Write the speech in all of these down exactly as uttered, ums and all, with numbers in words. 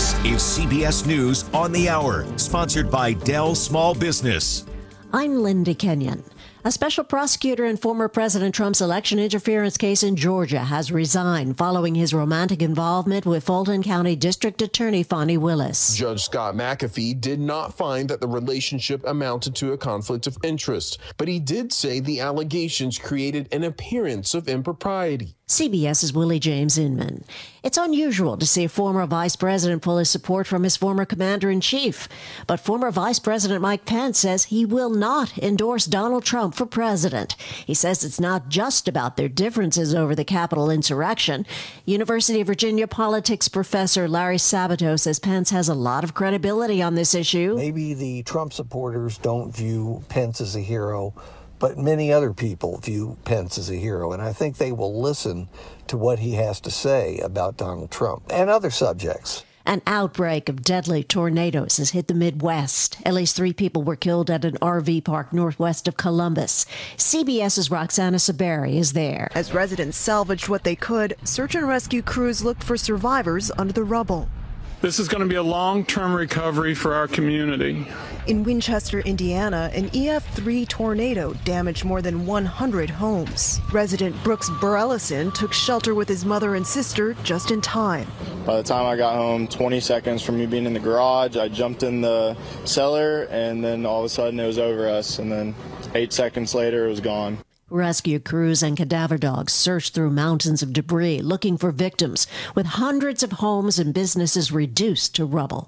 This is C B S News on the Hour, sponsored by Dell Small Business. I'm Linda Kenyon. A special prosecutor in former President Trump's election interference case in Georgia has resigned following his romantic involvement with Fulton County District Attorney Fani Willis. Judge Scott McAfee did not find that the relationship amounted to a conflict of interest, but he did say the allegations created an appearance of impropriety. CBS's Willie James Inman. It's unusual to see a former vice president pull his support from his former commander-in-chief. But former Vice President Mike Pence says he will not endorse Donald Trump for president. He says it's not just about their differences over the Capitol insurrection. University of Virginia politics professor Larry Sabato says Pence has a lot of credibility on this issue. Maybe the Trump supporters don't view Pence as a hero, but many other people view Pence as a hero, and I think they will listen to what he has to say about Donald Trump and other subjects. An outbreak of deadly tornadoes has hit the Midwest. At least three people were killed at an R V park northwest of Columbus. CBS's Roxana Saberi is there. As residents salvaged what they could, search and rescue crews looked for survivors under the rubble. This is going to be a long-term recovery for our community. In Winchester, Indiana, an E F three tornado damaged more than one hundred homes. Resident Brooks Burellison took shelter with his mother and sister just in time. By the time I got home, twenty seconds from me being in the garage, I jumped in the cellar, and then all of a sudden it was over us, and then eight seconds later it was gone. Rescue crews and cadaver dogs searched through mountains of debris looking for victims, with hundreds of homes and businesses reduced to rubble.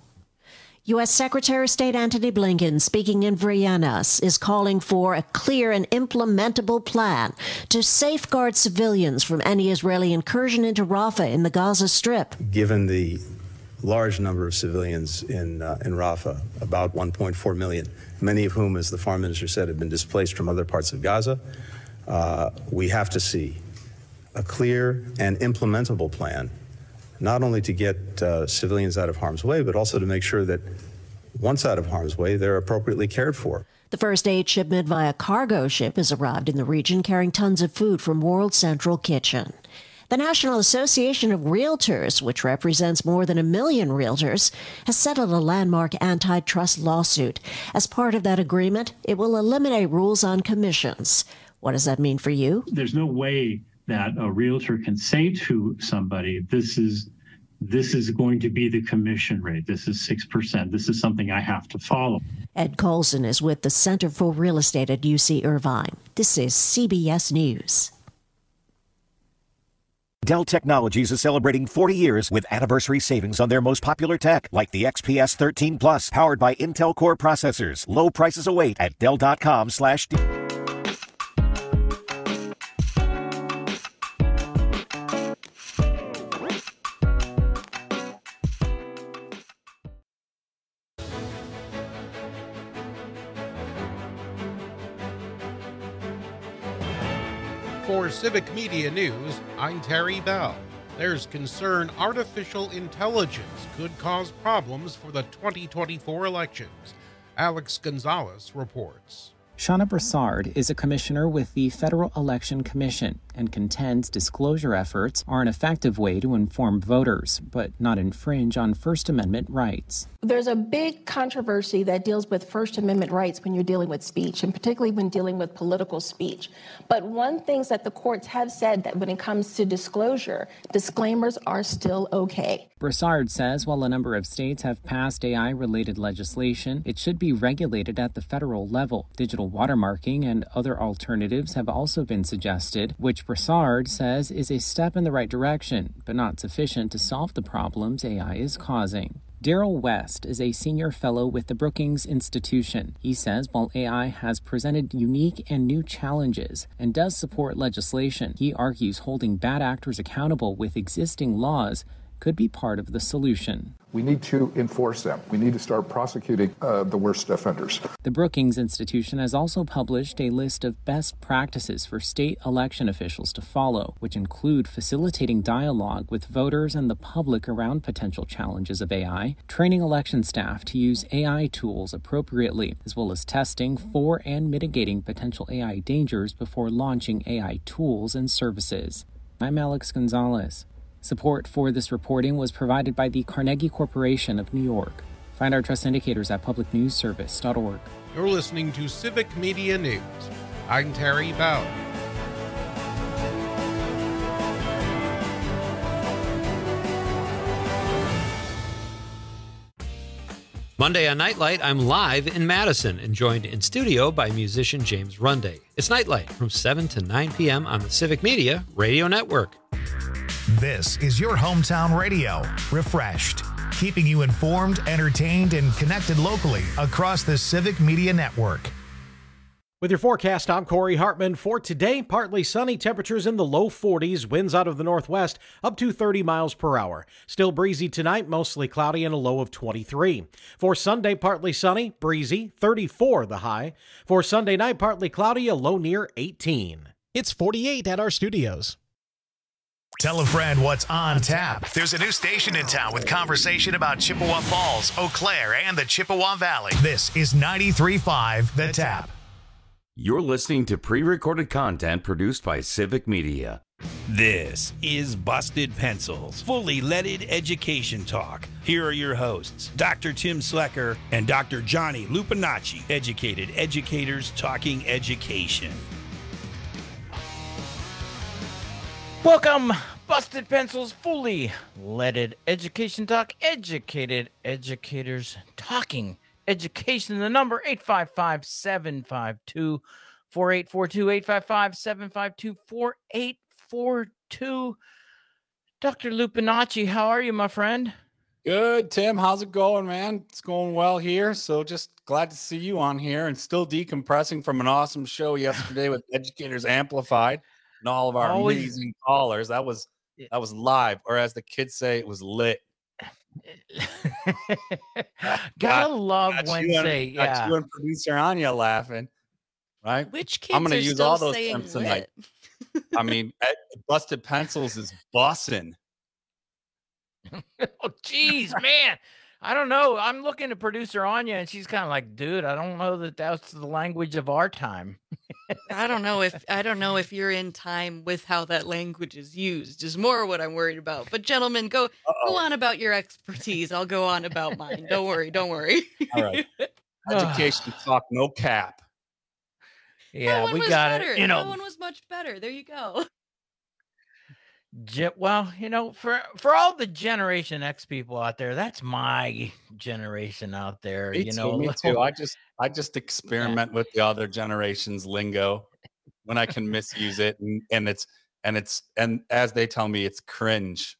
U S. Secretary of State Antony Blinken, speaking in Vienna, is calling for a clear and implementable plan to safeguard civilians from any Israeli incursion into Rafah in the Gaza Strip. Given the large number of civilians in uh, in Rafah, about one point four million, many of whom, as the foreign minister said, have been displaced from other parts of Gaza, Uh, we have to see a clear and implementable plan, not only to get uh, civilians out of harm's way, but also to make sure that once out of harm's way, they're appropriately cared for. The first aid shipment via cargo ship has arrived in the region carrying tons of food from World Central Kitchen. The National Association of Realtors, which represents more than a million realtors, has settled a landmark antitrust lawsuit. As part of that agreement, it will eliminate rules on commissions. What does that mean for you? There's no way that a realtor can say to somebody, this is this is going to be the commission rate. This is six percent. This is something I have to follow. Ed Colson is with the Center for Real Estate at U C Irvine. This is C B S News. Dell Technologies is celebrating forty years with anniversary savings on their most popular tech, like the X P S thirteen Plus, powered by Intel Core processors. Low prices await at Dell.com slash D. For Civic Media News, I'm Terry Bell. There's concern artificial intelligence could cause problems for the twenty twenty-four elections. Alex Gonzalez reports. Shauna Broussard is a commissioner with the Federal Election Commission and contends disclosure efforts are an effective way to inform voters, but not infringe on First Amendment rights. There's a big controversy that deals with First Amendment rights when you're dealing with speech, and particularly when dealing with political speech. But one thing that the courts have said that when it comes to disclosure, disclaimers are still okay. Broussard says while a number of states have passed A I-related legislation, it should be regulated at the federal level. Digital watermarking and other alternatives have also been suggested, which Broussard says is a step in the right direction, but not sufficient to solve the problems A I is causing. Daryl West is a senior fellow with the Brookings Institution. He says while A I has presented unique and new challenges and does support legislation, he argues holding bad actors accountable with existing laws could be part of the solution. We need to enforce them. We need to start prosecuting uh, the worst offenders. The Brookings Institution has also published a list of best practices for state election officials to follow, which include facilitating dialogue with voters and the public around potential challenges of A I, training election staff to use A I tools appropriately, as well as testing for and mitigating potential A I dangers before launching A I tools and services. I'm Alex Gonzalez, Support for this reporting was provided by the Carnegie Corporation of New York. Find our trust indicators at public news service dot org. You're listening to Civic Media News. I'm Terry Bell. Monday on Nightlight, I'm live in Madison and joined in studio by musician James Runday. It's Nightlight from seven to nine p.m. on the Civic Media Radio Network. This is your hometown radio, refreshed, keeping you informed, entertained, and connected locally across the Civic Media Network. With your forecast, I'm Corey Hartman. For today, partly sunny, temperatures in the low forties, winds out of the northwest up to thirty miles per hour. Still breezy tonight, mostly cloudy and a low of twenty-three. For Sunday, partly sunny, breezy, thirty-four the high. For Sunday night, partly cloudy, a low near eighteen. It's forty-eight at our studios. Tell a friend what's on tap. There's a new station in town with conversation about Chippewa Falls, Eau Claire, and the Chippewa Valley. This is ninety-three point five The Tap. You're listening to pre-recorded content produced by Civic Media. This is Busted Pencils, fully leaded education talk. Here are your hosts, Doctor Tim Slecker and Doctor Johnny Lupinacci, educated educators talking education. Welcome, Busted Pencils, fully leaded education talk, educated educators talking education. The number eight five five, seven five two, four eight four two, eight five five, seven five two, four eight four two. Doctor Lupinacci, how are you, my friend? Good, Tim. How's it going, man? It's going well here. So just glad to see you on here and still decompressing from an awesome show yesterday with Educators Amplified and all of our Always. amazing callers. That was that was live, or as the kids say, it was lit. Gotta got, love got Wednesday. You and, yeah, got you and producer Anya laughing, right? Which kids I'm gonna are use still all those saying terms tonight. I mean, Busted Pencils is bussin'. Oh, geez, man. I don't know. I'm looking at producer Anya, and she's kind of like, dude, I don't know that that's the language of our time. I don't know if I don't know if you're in time with how that language is used is more what I'm worried about. But gentlemen, go Uh-oh. go on about your expertise. I'll go on about mine. Don't worry, don't worry. All right. Education talk, no cap. Yeah, we got better. it. You know, that one was much better. There you go. Well, you know, for for all the Generation X people out there, that's my generation out there. Me you too, know, me too. I just I just experiment yeah. with the other generation's lingo when I can misuse it, and, and it's and it's and as they tell me, it's cringe.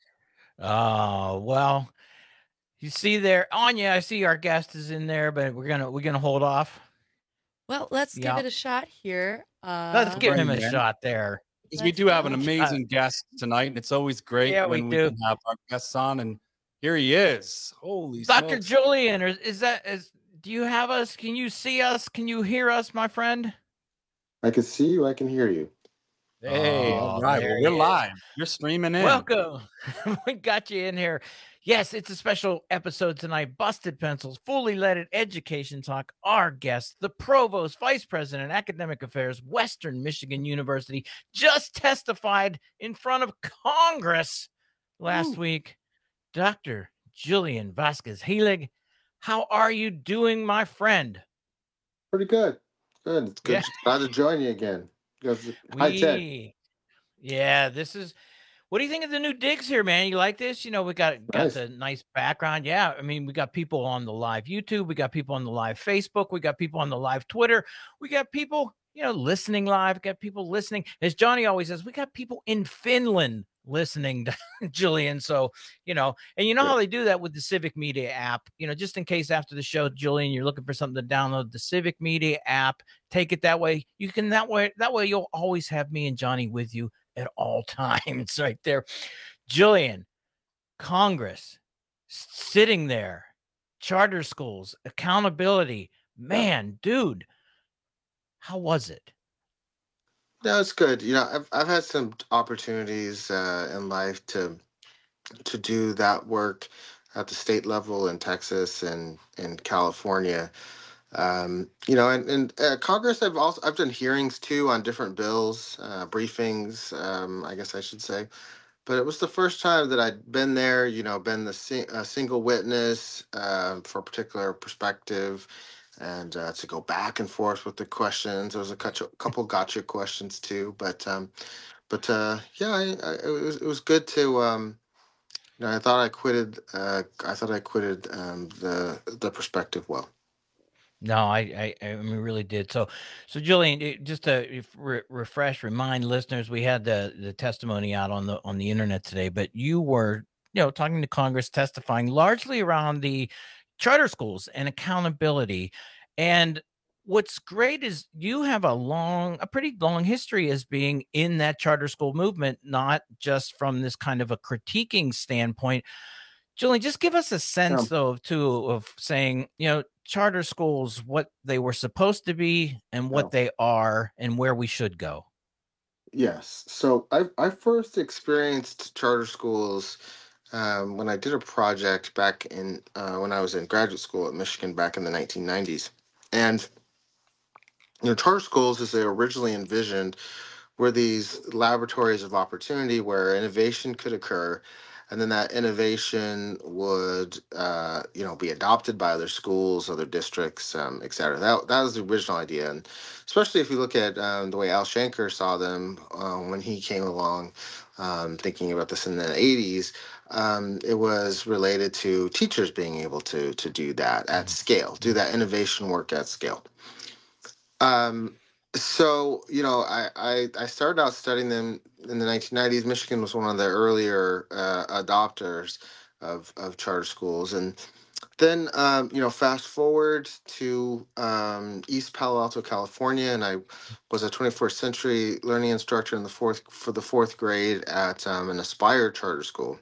Oh well, you see there, Anya. I see our guest is in there, but we're gonna we're gonna hold off. Well, let's Yeah. give it a shot here. Uh, Let's give him a man. shot there. Because we do have an amazing guest tonight, and it's always great Yeah, when we we do. can have our guests on. And here he is. Holy Doctor smokes. Julian, is, is that is? Do you have us? Can you see us? Can you hear us, my friend? I can see you. I can hear you. Hey, Oh, all right. there Well, he we're is. live. You're streaming in. Welcome. We got you in here. Yes, it's a special episode tonight. Busted Pencils, fully leaded education talk. Our guest, the Provost, Vice President, Academic Affairs, Western Michigan University, just testified in front of Congress last Ooh. week. Doctor Julian Vasquez Helig, how are you doing, my friend? Pretty good. Good. It's good. Yeah. Glad to join you again. Because high tech. We, yeah, this is. What do you think of the new digs here, man? You like this? You know, we got got Nice. the nice background. Yeah, I mean, we got people on the live YouTube, we got people on the live Facebook, we got people on the live Twitter, we got people, you know, listening live. We got people listening. As Johnny always says, we got people in Finland listening to Julian. So, you know, and you know how they do that with the Civic Media app. You know, just in case after the show, Julian, you're looking for something to download the Civic Media app. Take it that way. You can that way. That way, you'll always have me and Johnny with you at all times, right there. Julian, Congress, sitting there, charter schools, accountability. Man, dude, how was it? No, it's good. You know, I've I've had some opportunities uh, in life to to do that work at the state level in Texas and in California. Um, you know, and, and uh, Congress, I've also I've done hearings too on different bills, uh, briefings, um, I guess I should say. but it was the first time that I'd been there, you know, been the si- a single witness um, for a particular perspective, and uh, to go back and forth with the questions. There was a couple, couple gotcha questions too, but um, but uh, yeah, I, I, it was it was good to. Um, you know, I thought I quitted. Uh, I thought I quitted um, the the perspective well. No, I, I, I mean, really did. So, so Jillian, it- just to re- refresh, remind listeners, we had the the testimony out on the on the internet today, but you were, you know, talking to Congress, testifying largely around the charter schools and accountability. And what's great is you have a long, a pretty long history as being in that charter school movement, not just from this kind of a critiquing standpoint. Julian, just give us a sense, though, of too, of saying, you know, charter schools, what they were supposed to be and what they are and where we should go. Yes. So I I first experienced charter schools um, when I did a project back in uh, when I was in graduate school at Michigan back in the nineteen nineties. And you know, charter schools, as they were originally envisioned, were these laboratories of opportunity where innovation could occur, and then that innovation would, uh, you know, be adopted by other schools, other districts, um, et cetera. That that was the original idea, and especially if you look at um, the way Al Shanker saw them uh, when he came along, um, thinking about this in the eighties. Um, it was related to teachers being able to to do that at scale, do that innovation work at scale. Um, so you know, I, I I started out studying them in the nineteen nineties. Michigan was one of the earlier uh, adopters of of charter schools, and then um, you know, fast forward to um, East Palo Alto, California, and I was a twenty-first century learning instructor in the fourth for the fourth grade at um, an Aspire charter school.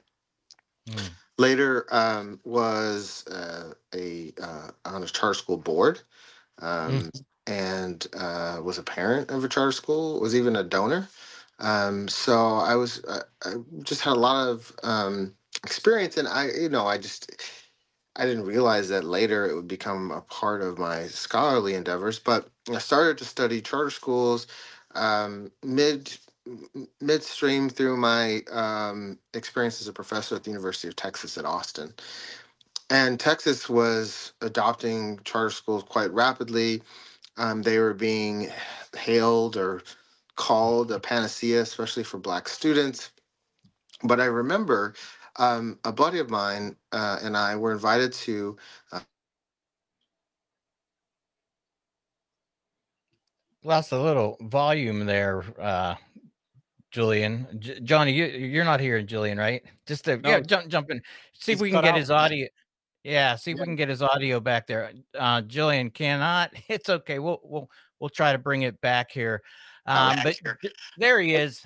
Later, um, was uh, a uh, on a charter school board, um, and uh, was a parent of a charter school. Was even a donor. Um, so I was uh, I just had a lot of um, experience, and I you know I just I didn't realize that later it would become a part of my scholarly endeavors. But I started to study charter schools um, mid m- midstream through my um, experience as a professor at the University of Texas at Austin. And Texas was adopting charter schools quite rapidly. Um, they were being hailed or called a panacea, especially for Black students. But I remember um, a buddy of mine uh, and I were invited to. Uh, Lost a little volume there, uh, Julian. J- Johnny, you, you're not here, Julian, right? Just to, No, yeah, jump, jump in. See if he's we can cut get out. his audio. Yeah, see if Yeah. we can get his audio back there. Uh, Jillian cannot. It's okay. We'll we'll we'll try to bring it back here. Um, but th- there he is.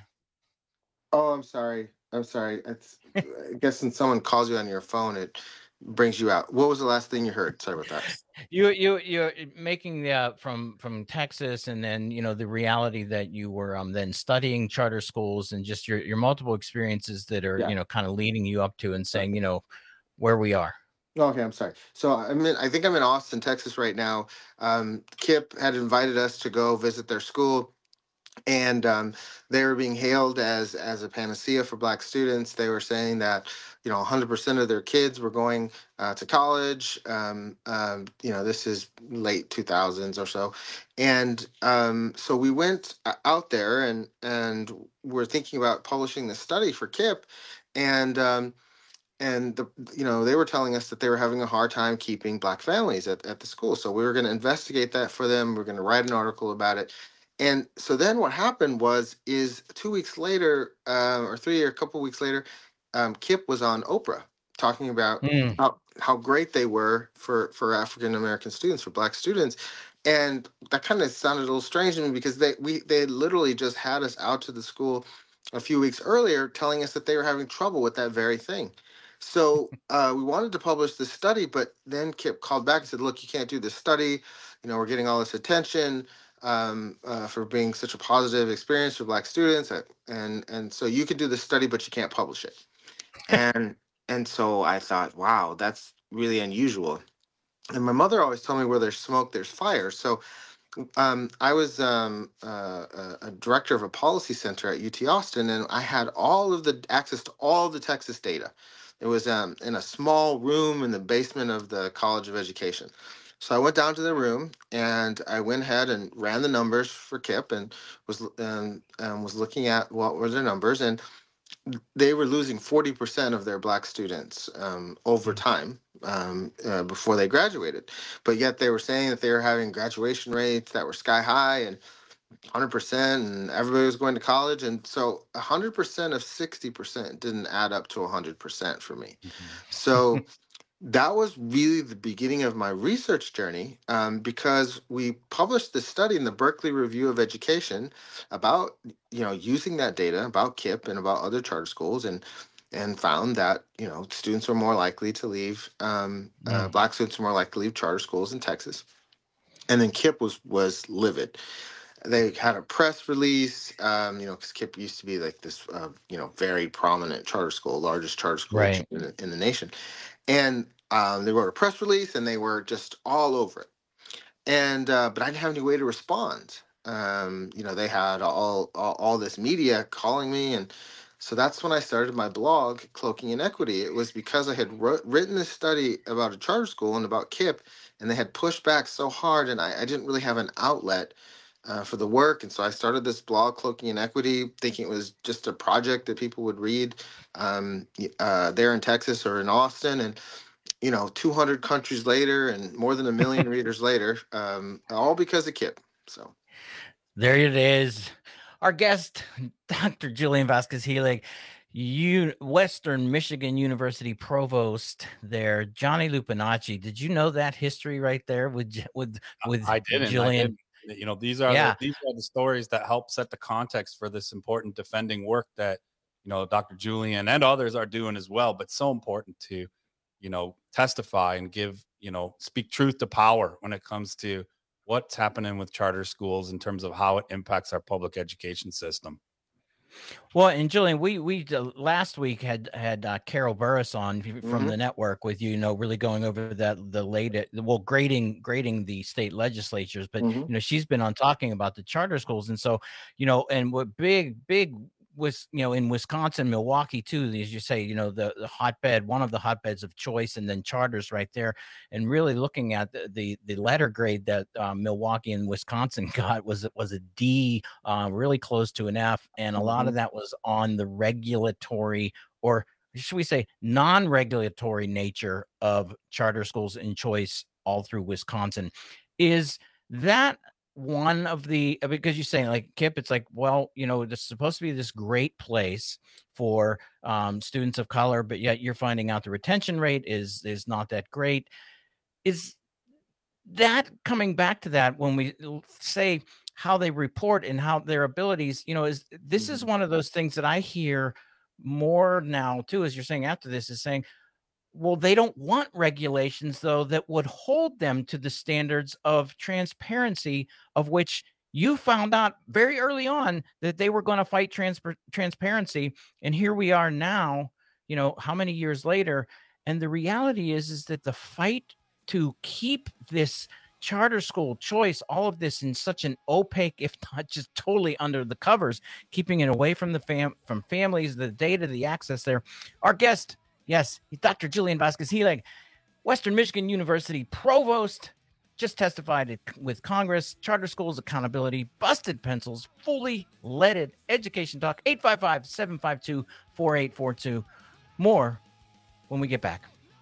oh, I'm sorry. I'm sorry. It's, I guess when someone calls you on your phone, it brings you out. What was the last thing you heard? Sorry about that. You you you're making the uh, from from Texas, and then you know the reality that you were um then studying charter schools and just your your multiple experiences that are Yeah. you know kind of leading you up to and saying you know where we are. Okay, I'm sorry. So I'm in, I think I'm in Austin, Texas right now. Um, Kip had invited us to go visit their school, and um, they were being hailed as as a panacea for Black students. They were saying that you know one hundred percent of their kids were going uh, to college. Um, um, you know, this is late two thousands or so, and um, so we went uh, out there and and we're thinking about publishing this study for Kip, and um, and the you know they were telling us that they were having a hard time keeping Black families at, at the school. So we were going to investigate that for them. We are going to write an article about it. And so then what happened was is two weeks later, uh, or three or a couple weeks later, um, Kip was on Oprah talking about Mm. how, how great they were for for African American students, for Black students. And that kind of sounded a little strange to me because they we they had literally just had us out to the school a few weeks earlier telling us that they were having trouble with that very thing. So uh, we wanted to publish this study, but then Kip called back and said, "Look, you can't do this study. You know, we're getting all this attention um, uh, for being such a positive experience for Black students, uh, and and so you could do the study, but you can't publish it." And and so I thought, wow, that's really unusual. And my mother always told me, where there's smoke, there's fire. So um, I was um, uh, a, a director of a policy center at U T Austin, and I had all of the access to all the Texas data. It was um, in a small room in the basement of the College of Education. So I went down to the room and I went ahead and ran the numbers for K I P P and was um, um, was looking at what were their numbers, and they were losing forty percent of their black students um, over time um, uh, before they graduated. But yet they were saying that they were having graduation rates that were sky high and one hundred percent, and everybody was going to college. And so one hundred percent of sixty percent didn't add up to one hundred percent for me. Mm-hmm. So that was really the beginning of my research journey, um, because we published this study in the Berkeley Review of Education about, you know, using that data about K I P P and about other charter schools, and and found that, you know, students were more likely to leave, um, mm. uh, black students were more likely to leave charter schools in Texas. And then K I P P was was livid. They had a press release, um, you know, because K I P P used to be like this, uh, you know, very prominent charter school, largest charter school right. in, the, in the nation. And um, they wrote a press release, and they were just all over it. And uh, but I didn't have any way to respond. Um, you know, they had all, all all this media calling me, and so that's when I started my blog, Cloaking Inequity. It was because I had wrote, written this study about a charter school and about K I P P, and they had pushed back so hard, and I, I didn't really have an outlet uh, for the work. And so I started this blog, Cloaking Inequity, thinking it was just a project that people would read um, uh, there in Texas or in Austin. And, you know, two hundred countries later and more than a million readers later, um, all because of K I P P. So there it is. Our guest, Doctor Julian Vasquez-Heilig, U- Western Michigan University provost there, Johnny Lupinacci. Did you know that history right there with with with I didn't, Julian? I didn't. You know, these are yeah. the, these are the stories that help set the context for this important defending work that, you know, Doctor Julian and others are doing as well. But so important to, you know, testify and give, you know, speak truth to power when it comes to what's happening with charter schools in terms of how it impacts our public education system. Well, and Julian, we we uh, last week had had uh, Carol Burris on from mm-hmm. the network with you, you know, really going over that the latest, well, grading grading the state legislatures, but mm-hmm. you know, she's been on talking about the charter schools, and so you know, and what big big was, you know, in Wisconsin, Milwaukee too, as you say, you know, the, the hotbed, one of the hotbeds of choice, and then charters right there, and really looking at the the, the letter grade that um, Milwaukee and Wisconsin got was was a D, uh, really close to an F, and a lot mm-hmm. of that was on the regulatory, or should we say non-regulatory nature of charter schools in choice all through Wisconsin. Is that one of the, because you're saying like K I P P, it's like, well, you know, this is supposed to be this great place for um, students of color, but yet you're finding out the retention rate is is not that great. Is that coming back to that when we say how they report and how their abilities, you know, is this mm-hmm. is one of those things that I hear more now too, as you're saying after this, is saying, well, they don't want regulations, though, that would hold them to the standards of transparency, of which you found out very early on that they were going to fight trans- transparency. And here we are now, you know, how many years later? And the reality is, is that the fight to keep this charter school choice, all of this in such an opaque, if not just totally under the covers, keeping it away from the fam from families, the data, the access there. Our guest, yes, Doctor Julian Vasquez-Heilig, Western Michigan University provost, just testified with Congress. Charter schools accountability, busted pencils, fully leaded education talk. Eight five five, seven five two, four eight four two. More when we get back.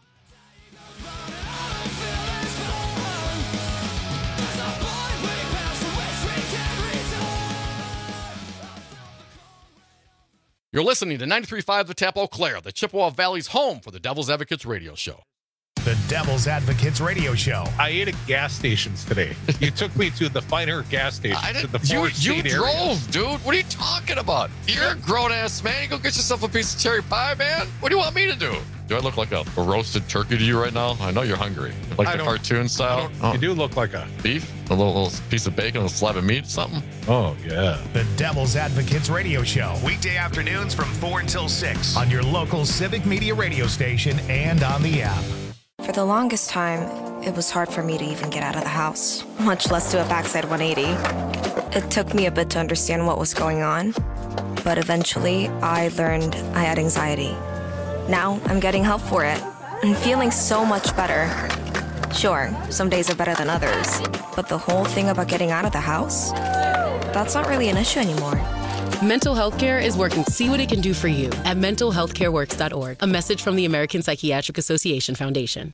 You're listening to ninety-three point five The Tap Eau Claire, the Chippewa Valley's home for the Devil's Advocates radio show. The Devil's Advocates radio show. I ate at gas stations today. You took me to the finer gas station. I didn't, to the you you area. drove, dude. What are you talking about? You're a grown-ass man. You go get yourself a piece of cherry pie, man. What do you want me to do? Do I look like a, a roasted turkey to you right now? I know you're hungry. Like I the cartoon style? Oh. You do look like a... Beef? A little, little piece of bacon, a slab of meat, something? Oh, yeah. The Devil's Advocates radio show. Weekday afternoons from four until six on your local Civic Media radio station and on the app. For the longest time, it was hard for me to even get out of the house, much less do a backside one eighty. It took me a bit to understand what was going on, but eventually I learned I had anxiety. Now I'm getting help for it and feeling so much better. Sure, some days are better than others, but the whole thing about getting out of the house, that's not really an issue anymore. Mental health care is working to see what it can do for you at mental health care works dot org. A message from the American Psychiatric Association Foundation.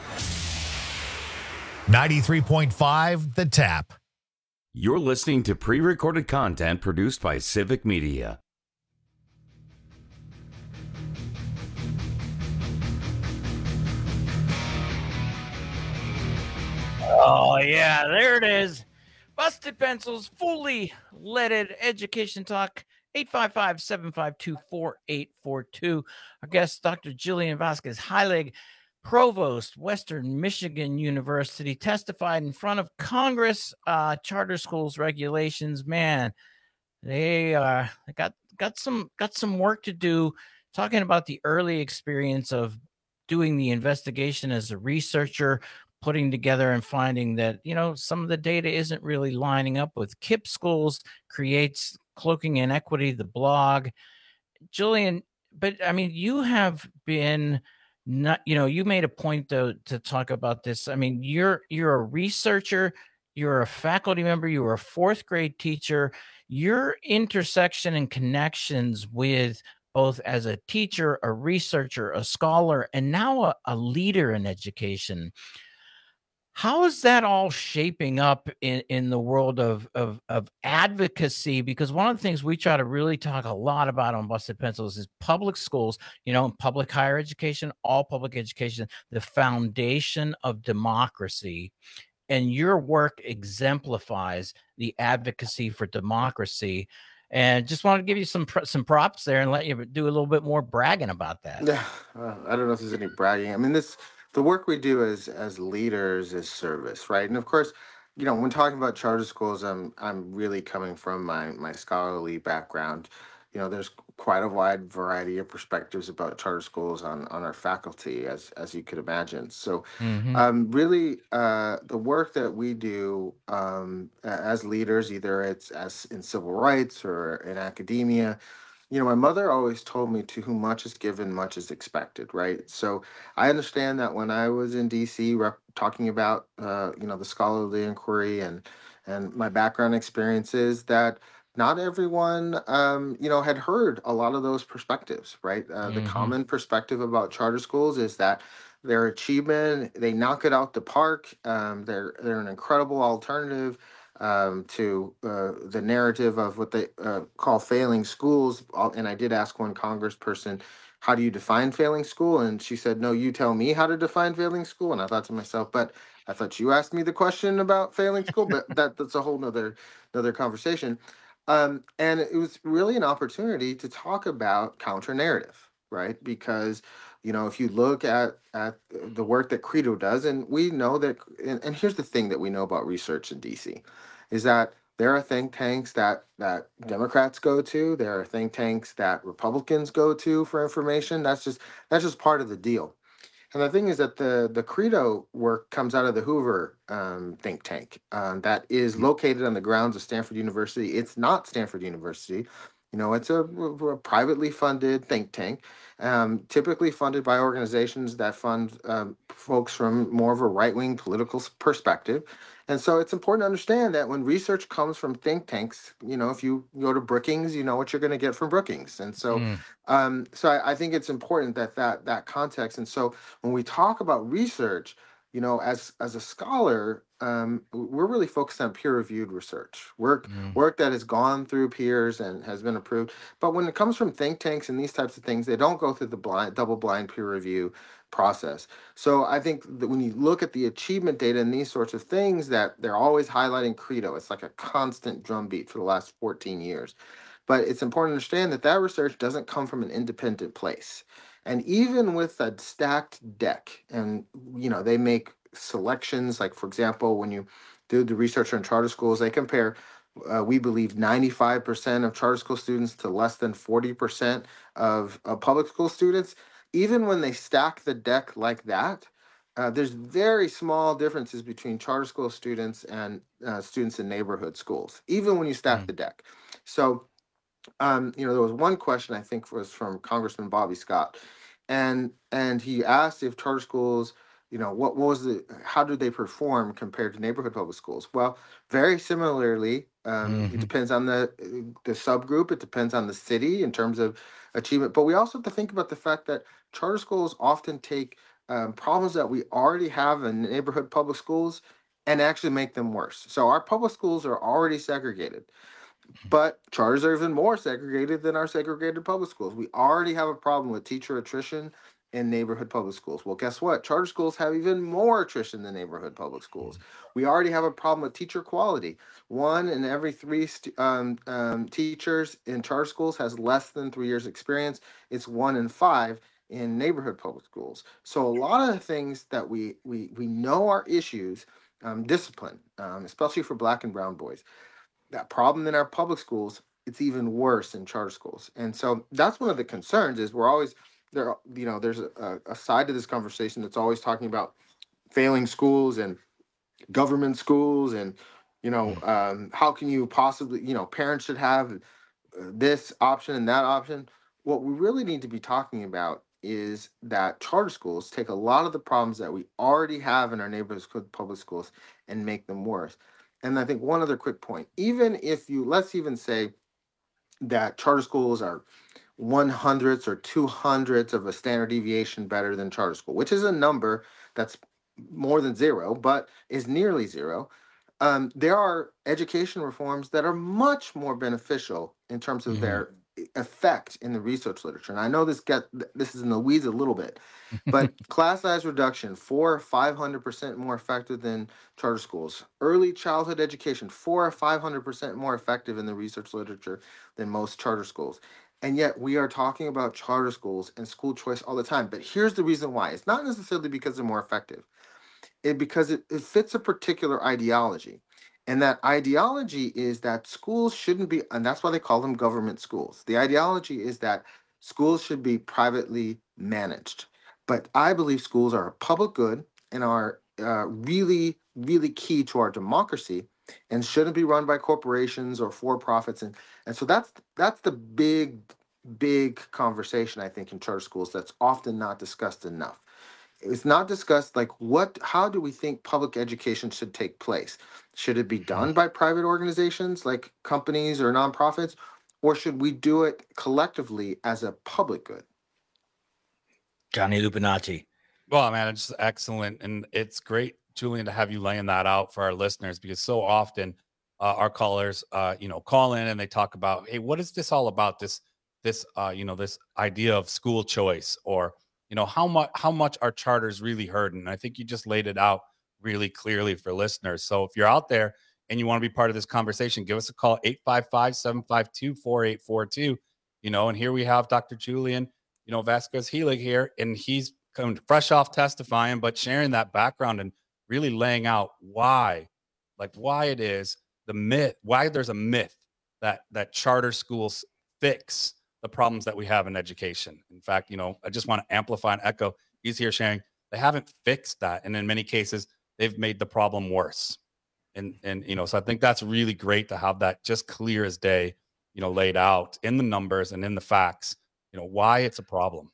ninety-three point five The Tap. You're listening to pre-recorded content produced by Civic Media. Oh, yeah, there it is. Busted Pencils, fully leaded education talk. eight five five, seven five two, four eight four two. Our guest, Doctor Jillian Vasquez Heilig, Provost, Western Michigan University, testified in front of Congress. Uh, charter schools regulations, man, they uh, got got some got some work to do. Talking about the early experience of doing the investigation as a researcher, putting together and finding that, you know, some of the data isn't really lining up with K I P P schools, creates Cloaking Inequity, the blog. Jillian, but I mean, you have been not, you know, you made a point though to talk about this. I mean, you're you're a researcher, you're a faculty member, you were a fourth grade teacher. Your intersection and connections with both as a teacher, a researcher, a scholar, and now a, a leader in education. How is that all shaping up in, in the world of, of, of advocacy? Because one of the things we try to really talk a lot about on Busted Pencils is public schools, you know, public higher education, all public education, the foundation of democracy. And your work exemplifies the advocacy for democracy. And just wanted to give you some some props there and let you do a little bit more bragging about that. Yeah, uh, I don't know if there's any bragging. I mean, this the work we do as as leaders is service, right? And of course, you know, when talking about charter schools, I'm I'm really coming from my my scholarly background. You know, there's quite a wide variety of perspectives about charter schools on on our faculty, as as you could imagine. So, Mhm. um, really, uh, the work that we do um, a- as leaders, either it's as in civil rights or in academia, you know, my mother always told me, to whom much is given, much is expected, right? So I understand that when I was in D C rep- talking about, uh, you know, the scholarly inquiry and and my background experiences, that not everyone, um, you know, had heard a lot of those perspectives, right? Uh, the Mhm. common perspective about charter schools is that their achievement, they knock it out the park. Um, they're they're an incredible alternative um, to uh, the narrative of what they uh, call failing schools. Al- And I did ask one congressperson, how do you define failing school? And she said, no, you tell me how to define failing school. And I thought to myself, but I thought you asked me the question about failing school, but that, that's a whole nother, another conversation. Um, and it was really an opportunity to talk about counter narrative, right? Because, you know, if you look at at the work that Credo does, and we know that, and, and here's the thing that we know about research in D C, is that there are think tanks that that Democrats go to, there are think tanks that Republicans go to for information. That's just that's just part of the deal. And the thing is that the the Credo work comes out of the Hoover um, think tank um, that is located on the grounds of Stanford University. It's not Stanford University. You know, it's a, a privately funded think tank, um, typically funded by organizations that fund um, folks from more of a right-wing political s- perspective. And so it's important to understand that when research comes from think tanks, you know, if you go to Brookings, you know what you're going to get from Brookings. And so, Mm. um, so I, I think it's important that that that context. And so when we talk about research, you know, as as a scholar, um, w- we're really focused on peer-reviewed research, work Mm. work that has gone through peers and has been approved. But when it comes from think tanks and these types of things, they don't go through the blind, double-blind peer review process. So I think that when you look at the achievement data and these sorts of things, that they're always highlighting Credo. It's like a constant drumbeat for the last fourteen years. But it's important to understand that that research doesn't come from an independent place. And even with a stacked deck, and you know, they make selections, like for example, when you do the research on charter schools, they compare, uh, we believe, ninety-five percent of charter school students to less than forty percent of, of public school students. Even when they stack the deck like that, uh, there's very small differences between charter school students and uh, students in neighborhood schools, even when you stack mm. the deck. So, um, you know, there was one question I think was from Congressman Bobby Scott, and and he asked if charter schools, you know, what, what was the, how did they perform compared to neighborhood public schools? Well, very similarly. Um, mm-hmm. It depends on the the subgroup. It depends on the city in terms of achievement. But we also have to think about the fact that charter schools often take um, problems that we already have in neighborhood public schools and actually make them worse. So our public schools are already segregated, but charters are even more segregated than our segregated public schools. We already have a problem with teacher attrition in neighborhood public schools. Well, guess what? Charter schools have even more attrition than neighborhood public schools. We already have a problem with teacher quality. One in every three st- um, um, teachers in charter schools has less than three years experience. It's one in five in neighborhood public schools. So a lot of the things that we we we know are issues, um, discipline, um, especially for Black and brown boys, that problem in our public schools, it's even worse in charter schools. And so that's one of the concerns is we're always there, you know, there's a, a side to this conversation that's always talking about failing schools and government schools and, you know, um, how can you possibly, you know, parents should have this option and that option. What we really need to be talking about is that charter schools take a lot of the problems that we already have in our neighborhood public schools and make them worse. And I think one other quick point, even if you, let's even say that charter schools are one hundredths or two hundredths of a standard deviation better than charter school, which is a number that's more than zero, but is nearly zero. Um, there are education reforms that are much more beneficial in terms of mm-hmm. their effect in the research literature. And I know this get this is in the weeds a little bit, but class size reduction, four or five hundred percent more effective than charter schools. Early childhood education, four or five hundred percent more effective in the research literature than most charter schools. And yet we are talking about charter schools and school choice all the time. But here's the reason why. It's not necessarily because they're more effective. It because it, it fits a particular ideology. And that ideology is that schools shouldn't be, and that's why they call them government schools. The ideology is that schools should be privately managed. But I believe schools are a public good and are uh, really, really key to our democracy and shouldn't be run by corporations or for-profits. And, and so that's that's the big, big conversation, I think, in charter schools that's often not discussed enough. It's not discussed like what, how do we think public education should take place? Should it be done by private organizations like companies or nonprofits, or should we do it collectively as a public good? Johnny Lupinacci. Well, man, it's excellent. And it's great, Julian, to have you laying that out for our listeners, because so often uh, our callers, uh, you know, call in and they talk about, hey, what is this all about? This, this, uh, you know, this idea of school choice, or you know, how much how much are charters really hurting? And I think you just laid it out really clearly for listeners. So if you're out there and you want to be part of this conversation, give us a call, eight five five, seven five two, four eight four two. You know, and here we have Doctor Julian, you know, Vasquez Helig here, and he's coming fresh off testifying, but sharing that background and really laying out why, like why it is the myth, why there's a myth that that charter schools fix the problems that we have in education. In fact, you know, I just want to amplify and echo. He's here sharing they haven't fixed that, and in many cases, they've made the problem worse. And and you know, so I think that's really great to have that just clear as day, you know, laid out in the numbers and in the facts. You know, why it's a problem.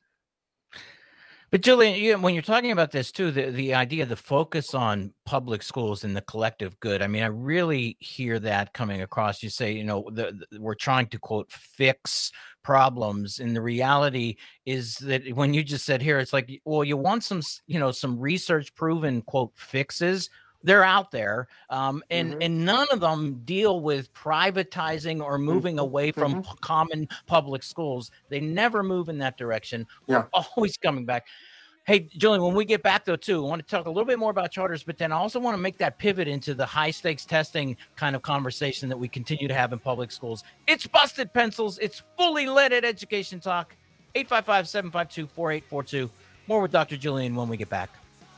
But Julian, you, when you're talking about this too, the, the idea, the focus on public schools and the collective good, I mean, I really hear that coming across. You say, you know, the, the, we're trying to, quote, fix problems. And the reality is that when you just said here, it's like, well, you want some, you know, some research proven, quote, fixes. They're out there, um, and, mm-hmm. and none of them deal with privatizing or moving mm-hmm. away from mm-hmm. common public schools. They never move in that direction. Yeah. We're always coming back. Hey, Julian, when we get back, though, too, I want to talk a little bit more about charters, but then I also want to make that pivot into the high-stakes testing kind of conversation that we continue to have in public schools. It's Busted Pencils. It's fully leaded education talk. eight five five, seven five two, four eight four two. More with Doctor Julian when we get back.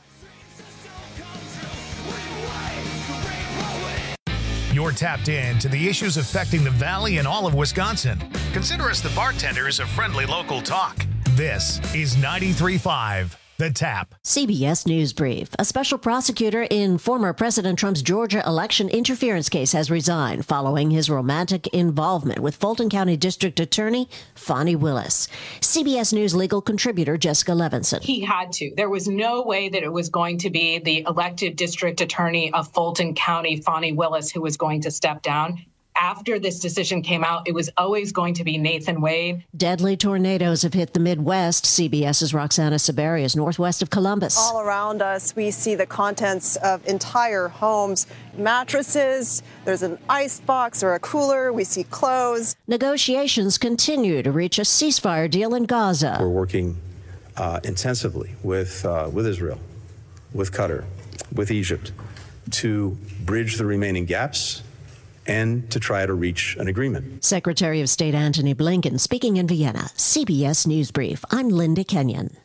You're tapped in to the issues affecting the Valley and all of Wisconsin. Consider us the bartenders of friendly local talk. This is ninety-three point five The Tap. C B S News Brief. A special prosecutor in former President Trump's Georgia election interference case has resigned following his romantic involvement with Fulton County District Attorney Fani Willis. C B S News legal contributor Jessica Levinson. He had to. There was no way that it was going to be the elected district attorney of Fulton County, Fani Willis, who was going to step down. After this decision came out, it was always going to be Nathan Wade. Deadly tornadoes have hit the Midwest. CBS's Roxana Saberi is northwest of Columbus. All around us, we see the contents of entire homes, mattresses, there's an ice box or a cooler, we see clothes. Negotiations continue to reach a ceasefire deal in Gaza. We're working uh, intensively with, uh, with Israel, with Qatar, with Egypt, to bridge the remaining gaps and to try to reach an agreement. Secretary of State Antony Blinken speaking in Vienna. C B S News Brief. I'm Linda Kenyon.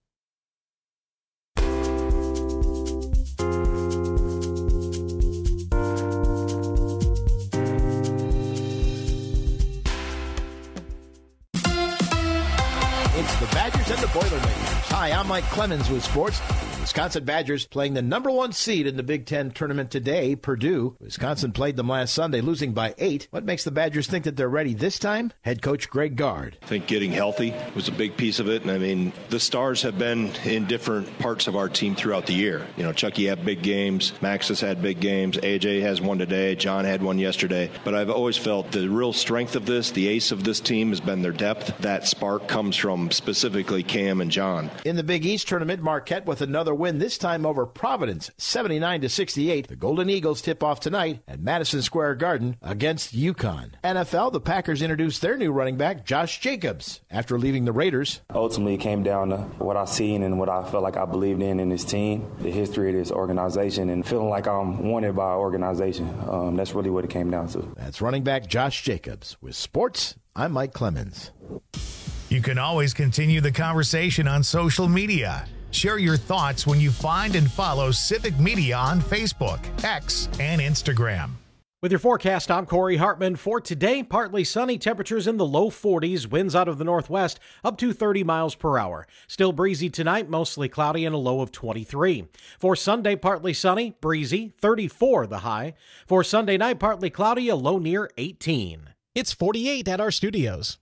It's the Badgers and the Boilermakers. Hi, I'm Mike Clemens with sports. The Wisconsin Badgers playing the number one seed in the Big Ten tournament today, Purdue. Wisconsin played them last Sunday, losing by eight. What makes the Badgers think that they're ready this time? Head coach Greg Gard. I think getting healthy was a big piece of it. And I mean, the stars have been in different parts of our team throughout the year. You know, Chucky had big games. Max has had big games. A J has one today. John had one yesterday. But I've always felt the real strength of this, the ace of this team, has been their depth. That spark comes from specifically Cam and John. In the Big East tournament, Marquette with another win, this time over Providence, seventy-nine to sixty-eight. The Golden Eagles tip off tonight at Madison Square Garden against UConn. N F L, the Packers introduced their new running back, Josh Jacobs, after leaving the Raiders. Ultimately, it came down to what I seen and what I felt like I believed in in this team, the history of this organization, and feeling like I'm wanted by our organization. Um, that's really what it came down to. That's running back Josh Jacobs. With sports, I'm Mike Clemens. You can always continue the conversation on social media. Share your thoughts when you find and follow Civic Media on Facebook, X, and Instagram. With your forecast, I'm Corey Hartman. For today, partly sunny, temperatures in the low forties, winds out of the northwest up to thirty miles per hour. Still breezy tonight, mostly cloudy and a low of twenty-three. For Sunday, partly sunny, breezy, thirty-four the high. For Sunday night, partly cloudy, a low near eighteen. It's forty-eight at our studios.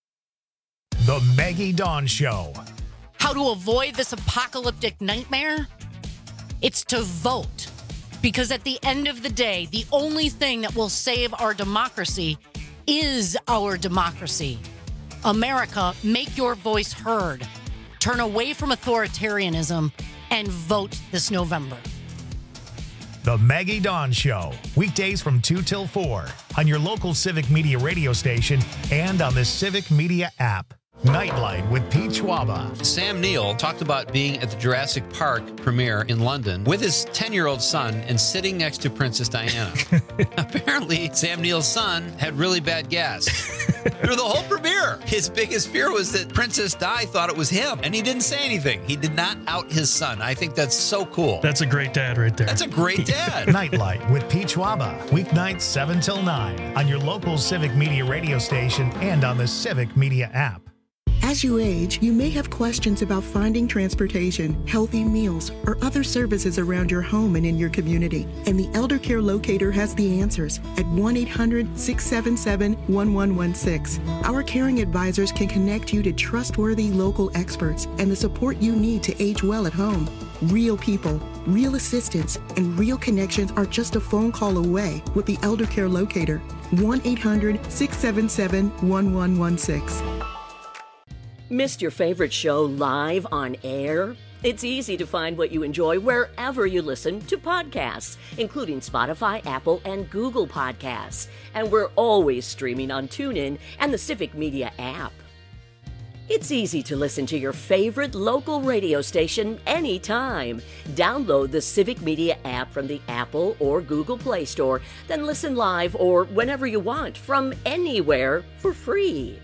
The Maggie Dawn Show. How to avoid this apocalyptic nightmare? It's to vote. Because at the end of the day, the only thing that will save our democracy is our democracy. America, make your voice heard. Turn away from authoritarianism and vote this November. The Maggie Dawn Show. Weekdays from two till four on your local Civic Media radio station and on the Civic Media app. Nightlight with Pete Schwaba. Sam Neill talked about being at the Jurassic Park premiere in London with his ten-year-old son and sitting next to Princess Diana. Apparently, Sam Neill's son had really bad gas. Through the whole premiere, his biggest fear was that Princess Di thought it was him, and he didn't say anything. He did not out his son. I think that's so cool. That's a great dad right there. That's a great dad. Nightlight with Pete Schwaba. Weeknights seven till nine on your local Civic Media radio station and on the Civic Media app. As you age, you may have questions about finding transportation, healthy meals, or other services around your home and in your community. And the Elder Care Locator has the answers at one eight hundred, six seven seven, one one one six. Our caring advisors can connect you to trustworthy local experts and the support you need to age well at home. Real people, real assistance, and real connections are just a phone call away with the Elder Care Locator. one eight hundred, six seven seven, one one one six. Missed your favorite show live on air? It's easy to find what you enjoy wherever you listen to podcasts, including Spotify, Apple, and Google Podcasts. And we're always streaming on TuneIn and the Civic Media app. It's easy to listen to your favorite local radio station anytime. Download the Civic Media app from the Apple or Google Play Store, then listen live or whenever you want from anywhere for free.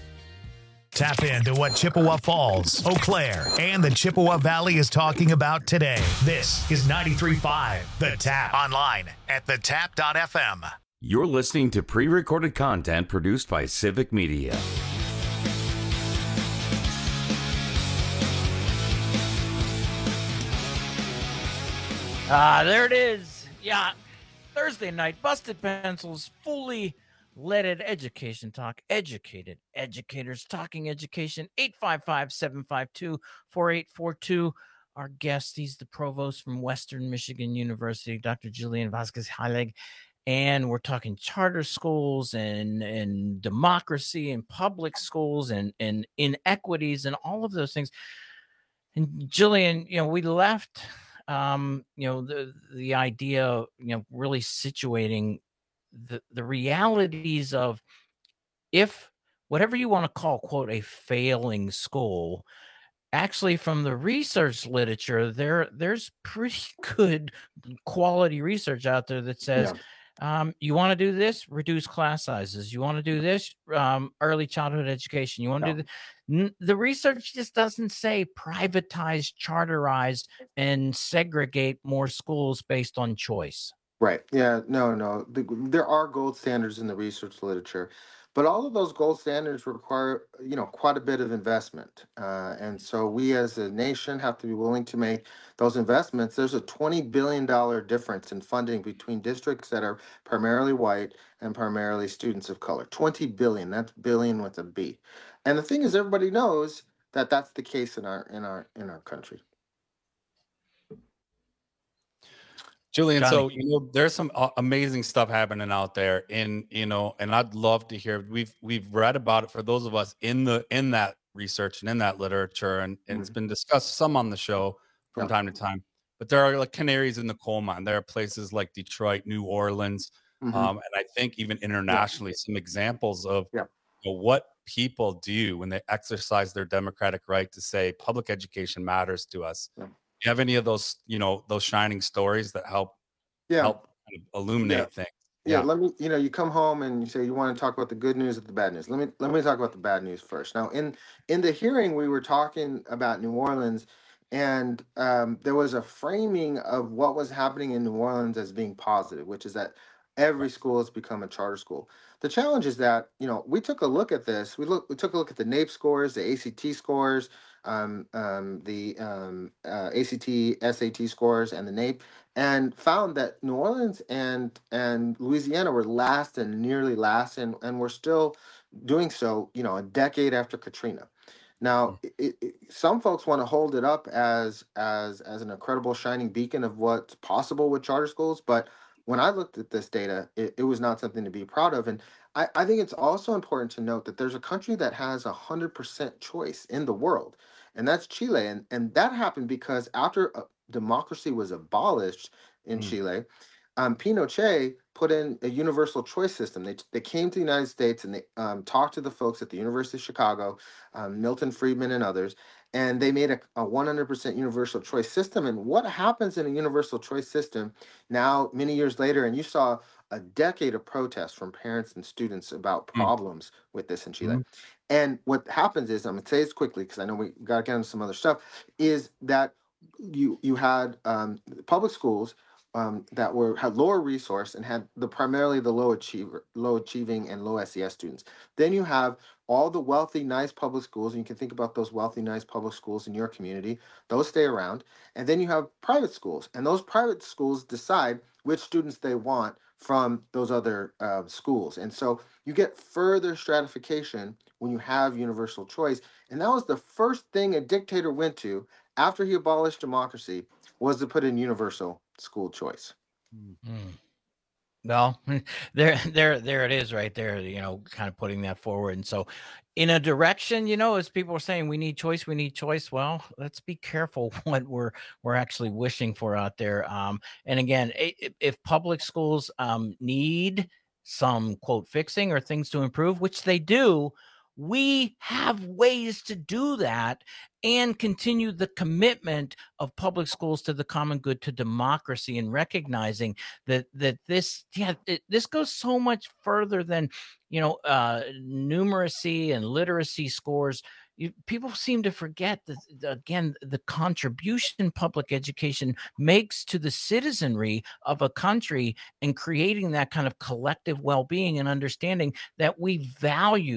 Tap into what Chippewa Falls, Eau Claire, and the Chippewa Valley is talking about today. This is ninety-three point five The Tap. Online at the tap dot f m. You're listening to pre-recorded content produced by Civic Media. Ah, there it is. Yeah. Thursday night, Busted Pencils, fully leaded education talk. Educated educators talking education. eight five five, seven five two, four eight four two. Our guest, he's the provost from Western Michigan University, Doctor Julian Vasquez-Heilig. And we're talking charter schools and, and democracy and public schools and, and inequities and all of those things. And Jillian, you know, we left, um, you know, the the idea of, you know, really situating the, the realities of if whatever you want to call, quote, a failing school, actually from the research literature, there there's pretty good quality research out there that says, yeah. Um, you want to do this, reduce class sizes. You want to do this, um, early childhood education. You want to no. do the, the research just doesn't say privatize, charterize, and segregate more schools based on choice. Right. Yeah. No, no. The, there are gold standards in the research literature, but all of those gold standards require, you know, quite a bit of investment. Uh, and so we as a nation have to be willing to make those investments. There's a twenty billion dollars difference in funding between districts that are primarily white and primarily students of color. twenty billion dollars, that's billion with a B. And the thing is, everybody knows that that's the case in our in our in our country. Julian, Johnny. so you know there's some uh, amazing stuff happening out there, in you know, and I'd love to hear. We've we've read about it for those of us in the in that research and in that literature, and, and mm-hmm. it's been discussed some on the show from yeah. time to time. But there are like canaries in the coal mine. There are places like Detroit, New Orleans, mm-hmm. um, and I think even internationally, yeah. some examples of yeah. you know, what people do when they exercise their democratic right to say public education matters to us. Yeah. Do you have any of those, you know, those shining stories that help yeah. help kind of illuminate yeah. things? Yeah. yeah, let me, you know, you come home and you say you want to talk about the good news or the bad news. Let me let me talk about the bad news first. Now, in in the hearing, we were talking about New Orleans, and um, there was a framing of what was happening in New Orleans as being positive, which is that every school has become a charter school. The challenge is that, you know, we took a look at this. We look we took a look at the NAEP scores, the A C T scores, um, um, the um, uh, A C T, S A T scores, and the NAEP, and found that New Orleans and and Louisiana were last and nearly last, and, and we're still doing so, you know, a decade after Katrina. Now, it, it, some folks want to hold it up as as as an incredible shining beacon of what's possible with charter schools, but when I looked at this data, it, it was not something to be proud of. And I, I think it's also important to note that there's a country that has one hundred percent choice in the world, and that's Chile. And, and that happened because after uh, democracy was abolished in mm. Chile, um, Pinochet put in a universal choice system. They, they came to the United States and they um, talked to the folks at the University of Chicago, um, Milton Friedman and others, and they made a, a one hundred percent universal choice system. And what happens in a universal choice system now, many years later, and you saw a decade of protests from parents and students about problems mm. with this in Chile. Mm. And what happens is, I'm going to say this quickly because I know we got to get into some other stuff, is that you you had um, public schools um, that were had lower resource and had the primarily the low achiever, low achieving and low S E S students. Then you have all the wealthy, nice public schools, and you can think about those wealthy, nice public schools in your community. Those stay around. And then you have private schools, and those private schools decide which students they want from those other uh, schools. And so you get further stratification when you have universal choice. And that was the first thing a dictator went to after he abolished democracy, was to put in universal school choice. Mm-hmm. Well, there, there, there it is right there, you know, kind of putting that forward. And so in a direction, you know, as people are saying, we need choice, we need choice. Well, let's be careful what we're, we're actually wishing for out there. Um, and again, if, if public schools um, need some quote fixing or things to improve, which they do, we have ways to do that and continue the commitment of public schools to the common good, to democracy, and recognizing that that this yeah it, this goes so much further than, you know, uh, numeracy and literacy scores. You, people seem to forget that, again, the contribution public education makes to the citizenry of a country and creating that kind of collective well-being and understanding that we value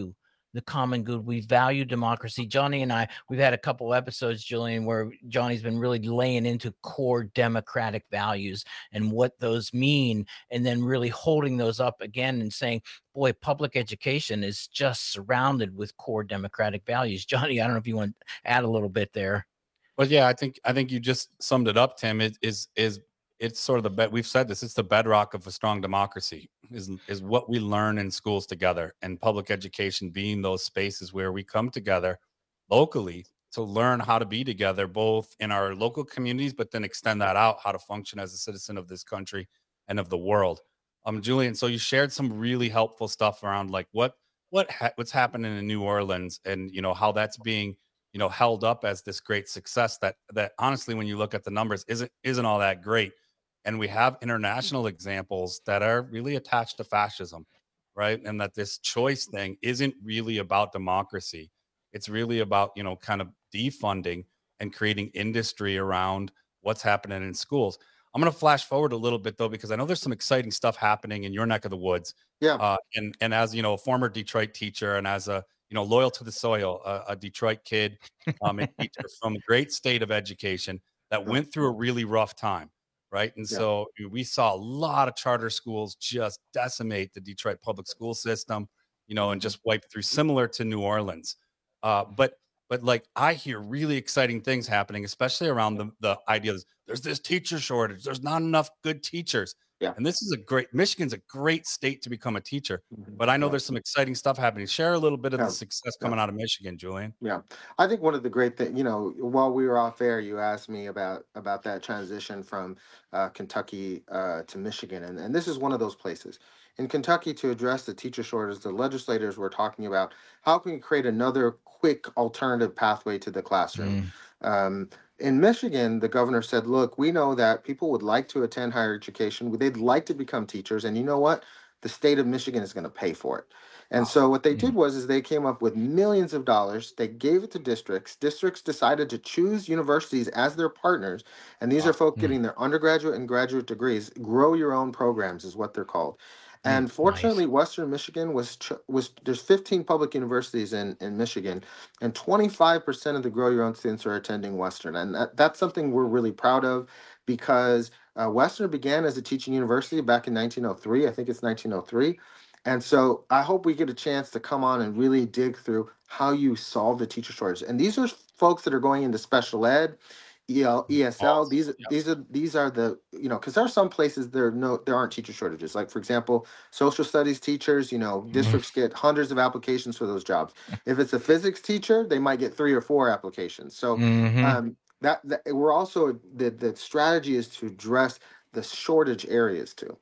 the common good. We value democracy. Johnny and I, we've had a couple episodes, Julian, where Johnny's been really laying into core democratic values and what those mean, and then really holding those up again and saying, boy, public education is just surrounded with core democratic values. Johnny, I don't know if you want to add a little bit there. Well, yeah, I think I think you just summed it up, Tim. It is is it's sort of the bed. We've said this. It's the bedrock of a strong democracy. Is is what we learn in schools together, and public education being those spaces where we come together locally to learn how to be together, both in our local communities, but then extend that out, how to function as a citizen of this country and of the world. Um, Julian, so you shared some really helpful stuff around like what what ha- what's happening in New Orleans, and you know how that's being you know held up as this great success that that honestly, when you look at the numbers, isn't isn't all that great. And we have international examples that are really attached to fascism, right? And that this choice thing isn't really about democracy. It's really about, you know, kind of defunding and creating industry around what's happening in schools. I'm going to flash forward a little bit, though, because I know there's some exciting stuff happening in your neck of the woods. Yeah. Uh, and, and as, you know, a former Detroit teacher and as a, you know, loyal to the soil, a, a Detroit kid, um, a teacher from a great state of education that went through a really rough time. Right. And yeah. so we saw a lot of charter schools just decimate the Detroit public school system, you know, and just wipe through, similar to New Orleans. Uh, but but like I hear really exciting things happening, especially around the, the idea that there's this teacher shortage. There's not enough good teachers. Yeah. And this is a great Michigan's a great state to become a teacher. But I know there's some exciting stuff happening. Share a little bit of Yeah. the success coming out of Michigan, Julian. Yeah, I think one of the great things, you know, while we were off air, you asked me about about that transition from uh, Kentucky uh, to Michigan, and and this is one of those places. In Kentucky, to address the teacher shortage, the legislators were talking about how can we create another quick alternative pathway to the classroom. Um, in Michigan, the governor said, look, we know that people would like to attend higher education. They'd like to become teachers. And you know what? The state of Michigan is going to pay for it. And so what they did was is they came up with millions of dollars. They gave it to districts. Districts decided to choose universities as their partners. And these are folks getting their undergraduate and graduate degrees. Grow your own programs is what they're called. And fortunately, Western Michigan was ch- was there's fifteen public universities in, in Michigan, and twenty-five percent of the Grow Your Own students are attending Western. And that, that's something we're really proud of, because uh, Western began as a teaching university back in nineteen oh three. I think it's nineteen oh three. And so I hope we get a chance to come on and really dig through how you solve the teacher shortage. And these are folks that are going into special ed, E L, E S L. These Yeah. these are these are the, you know, because there are some places there are no there aren't teacher shortages. Like, for example, social studies teachers, you know, districts get hundreds of applications for those jobs. If it's a physics teacher, they might get three or four applications. So Mhm. um, that, that we're also the the strategy is to address the shortage areas too.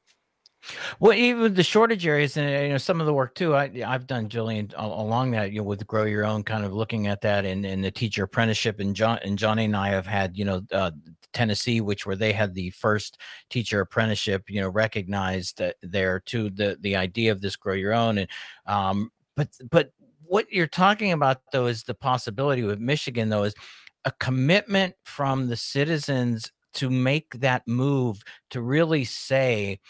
Well, even the shortage areas, and you know, some of the work too. I I've done, Julian, a- along that, you know, with Grow Your Own, kind of looking at that, and and the teacher apprenticeship, and John and Johnny and I have had, you know, uh, Tennessee, which where they had the first teacher apprenticeship, you know, recognized uh, there too. The the idea of this Grow Your Own, and um, but but what you're talking about though is the possibility with Michigan though is a commitment from the citizens to make that move to really say.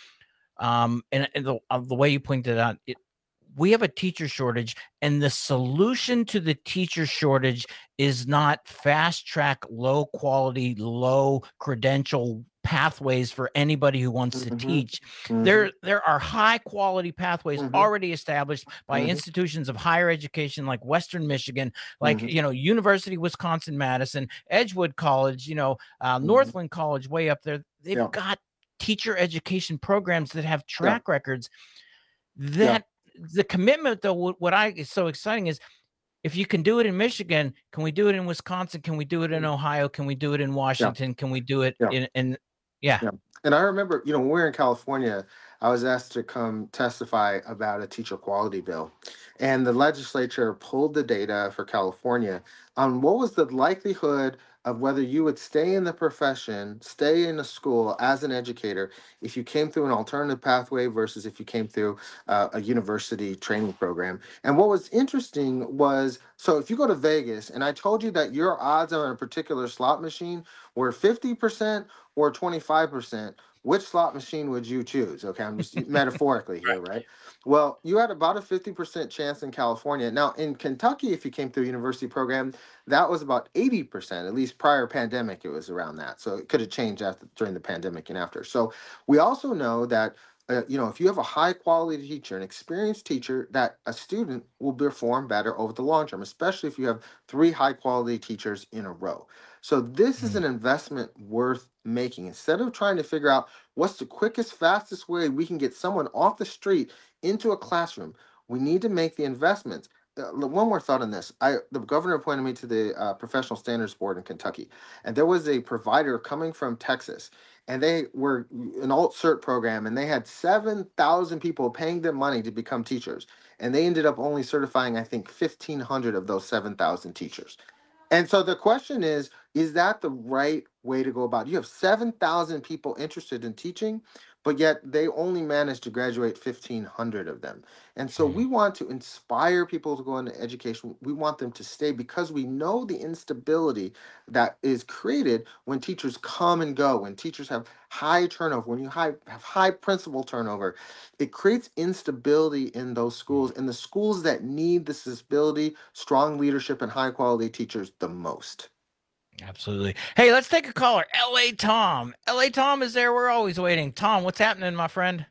Um, and, and the, uh, the way you pointed out, it, we have a teacher shortage, and the solution to the teacher shortage is not fast track, low quality, low credential pathways for anybody who wants to teach. There, there are high quality pathways already established by Mhm. institutions of higher education like Western Michigan, like, Mhm. you know, University of Wisconsin-Madison, Edgewood College, you know, uh, Northland College way up there. They've Yeah. got teacher education programs that have Yeah. track records. Yeah. That the commitment though, what, what I is so exciting is if you can do it in Michigan, can we do it in Wisconsin? Can we do it in Ohio? Can we do it in Yeah. Washington? Can we do it Yeah. in, in yeah. Yeah. And I remember, you know, when we were in California, I was asked to come testify about a teacher quality bill. And the legislature pulled the data for California on what was the likelihood of whether you would stay in the profession, stay in a school as an educator, if you came through an alternative pathway versus if you came through uh, a university training program. And what was interesting was, so if you go to Vegas, and I told you that your odds on a particular slot machine were fifty percent or twenty-five percent, which slot machine would you choose? Okay, I'm just metaphorically here, right? Well, you had about a fifty percent chance in California. Now, in Kentucky, if you came through a university program, that was about eighty percent, at least prior pandemic, it was around that. So it could have changed after during the pandemic and after. So we also know that, uh, you know, if you have a high quality teacher, an experienced teacher, that a student will perform better over the long term, especially if you have three high quality teachers in a row. So this is an investment worth making. Instead of trying to figure out what's the quickest, fastest way we can get someone off the street into a classroom, we need to make the investments. Uh, one more thought on this. I the governor appointed me to the uh, Professional Standards Board in Kentucky, and there was a provider coming from Texas, and they were an alt-cert program, and they had seven thousand people paying them money to become teachers, and they ended up only certifying, I think, fifteen hundred of those seven thousand teachers. And so the question is, is that the right way to go about it? You have seven thousand people interested in teaching, but yet they only managed to graduate fifteen hundred of them. And so we want to inspire people to go into education. We want them to stay because we know the instability that is created when teachers come and go, when teachers have high turnover, when you high, have high principal turnover. It creates instability in those schools, and the schools that need this stability, strong leadership, and high quality teachers the most. Absolutely. Hey, let's take a caller. L A Tom. L A Tom is there. We're always waiting. Tom, what's happening, my friend?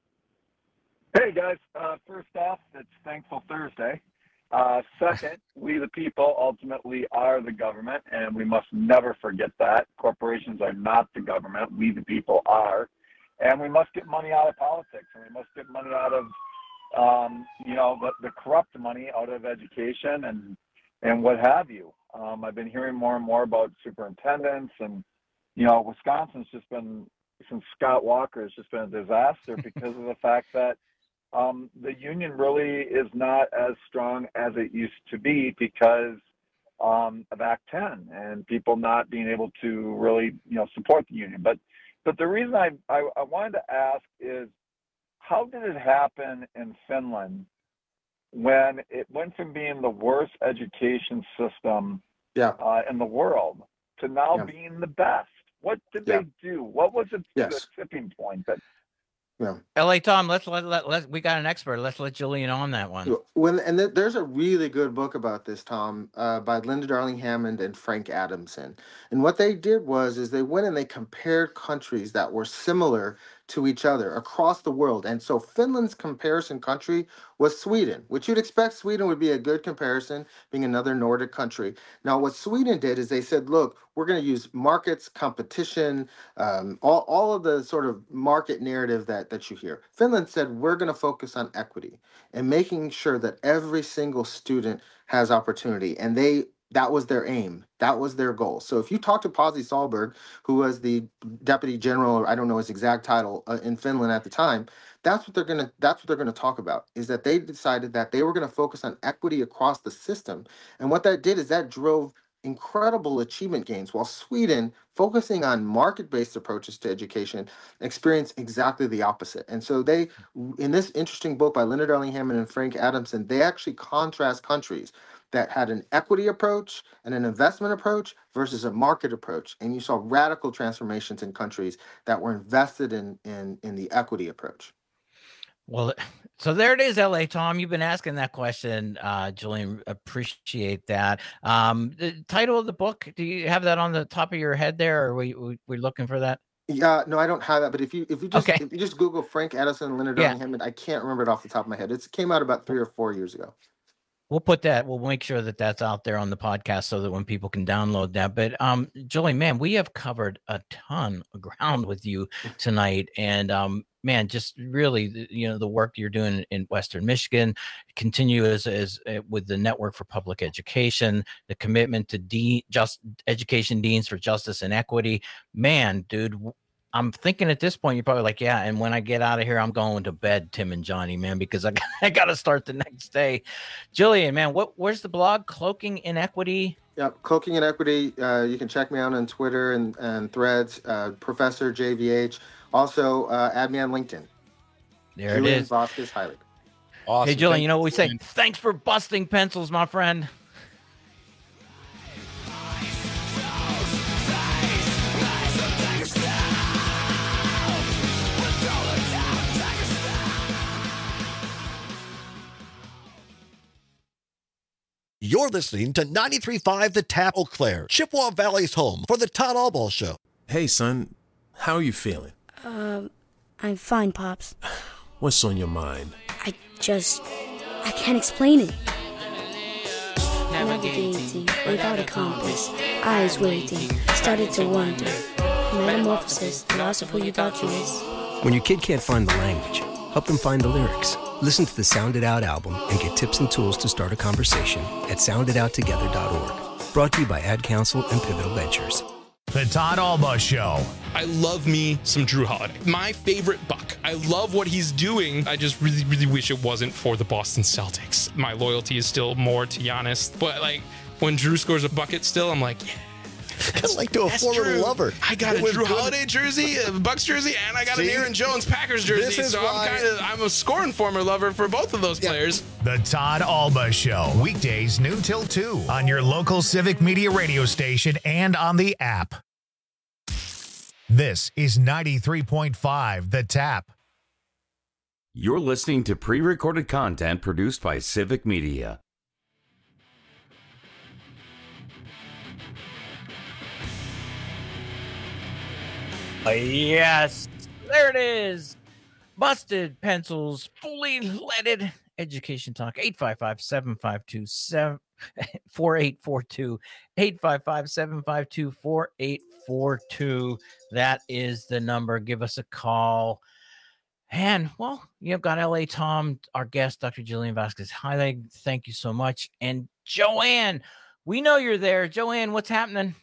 Hey, guys. Uh, first off, it's Thankful Thursday. Uh, second, we the people ultimately are the government, and we must never forget that. Corporations are not the government. We the people are. And we must get money out of politics, and we must get money out of, um, you know, the, the corrupt money out of education and and what have you. Um, I've been hearing more and more about superintendents, and, you know, Wisconsin's just been, since Scott Walker, has just been a disaster because of the fact that um, the union really is not as strong as it used to be because um, of Act ten and people not being able to really, you know, support the union. But but the reason I, I, I wanted to ask is, how did it happen in Finland when it went from being the worst education system yeah. uh, in the world to now Yeah. being the best? What did Yeah. they do? What was it, Yes. the tipping point that Yeah. L A Tom, let's let, let, let we got an expert. Let's let Jillian on that one. When and th- there's a really good book about this, Tom, uh, by Linda Darling Hammond and Frank Adamson. And what they did was is they went and they compared countries that were similar to each other across the world. And so Finland's comparison country was Sweden, which you'd expect Sweden would be a good comparison, being another Nordic country. Now, what Sweden did is they said, look, we're going to use markets, competition, um, all, all of the sort of market narrative that, that you hear. Finland said, we're going to focus on equity and making sure that every single student has opportunity. And they that was their aim. That was their goal. So if you talk to Pasi Sahlberg, who was the deputy general, or I don't know his exact title, uh, in Finland at the time, that's what they're gonna that's what they're gonna talk about. Is that they decided that they were gonna focus on equity across the system, and what that did is that drove incredible achievement gains, while Sweden, focusing on market-based approaches to education, experienced exactly the opposite. And so they, in this interesting book by Linda Darling Hammond and Frank Adamson, they actually contrast countries that had an equity approach and an investment approach versus a market approach. And you saw radical transformations in countries that were invested in in, in the equity approach. Well, so there it is, L A Tom. You've been asking that question, uh, Jillian. Appreciate that. Um, the title of the book, do you have that on the top of your head there, or are we we, we looking for that? Yeah, no, I don't have that. But if you if you just Okay. if you just Google Frank Addison and Linda Darling Yeah. Hammond, I can't remember it off the top of my head. It came out about three or four years ago. We'll put that. We'll make sure that that's out there on the podcast so that when people can download that. But um, Jillian, man, we have covered a ton of ground with you tonight, and um, man, just really, you know, the work you're doing in Western Michigan, continue as as uh, with the Network for Public Education, the commitment to dean, just education deans for justice and equity. Man, dude. I'm thinking at this point, you're probably like, yeah, and when I get out of here, I'm going to bed, Tim and Johnny, man, because I, I got to start the next day. Jillian, man, what? Where's the blog? Cloaking Inequity? Yeah, Cloaking Inequity. Uh, you can check me out on Twitter and, and Threads, uh, Professor J V H. Also, uh, add me on LinkedIn. There Julian it is. Vasquez Heilig. Awesome. Hey, Jillian, Thank you know what we say? Jillian. Thanks for busting pencils, my friend. You're listening to ninety-three point five The Tap, Eau Claire, Chippewa Valley's home for the Todd Albaugh Show. Hey, son. How are you feeling? Um, I'm fine, Pops. What's on your mind? I just... I can't explain it. Navigating without a compass, eyes waiting, started to wonder. Metamorphosis, the loss of who you thought you was. When your kid can't find the language, help them find the lyrics. Listen to the Sound It Out album and get tips and tools to start a conversation at sound it out together dot org. Brought to you by Ad Council and Pivotal Ventures. The Todd Albaugh Show. I love me some Drew Holiday. My favorite Buck. I love what he's doing. I just really, really wish it wasn't for the Boston Celtics. My loyalty is still more to Giannis. But, like, when Drew scores a bucket still, I'm like, yeah. Kind of like to a former Drew. lover. I got It a was Drew good. Holiday jersey, a Bucks jersey, and I got See? an Aaron Jones Packers jersey. This is so why- I'm kind of I'm a scoring former lover for both of those players. The Todd Albaugh Show. Weekdays noon till two on your local Civic Media radio station and on the app. This is ninety-three point five The Tap. You're listening to pre-recorded content produced by Civic Media. Uh, yes, there it is. Busted Pencils, fully leaded education talk. eight five five, seven five two, four eight four two. eight five five, seven five two, four eight four two. That is the number. Give us a call. And, well, you've got L A Tom, our guest, Doctor Jillian Vasquez. Hi, thank you so much. And Joanne, we know you're there. Joanne, what's happening?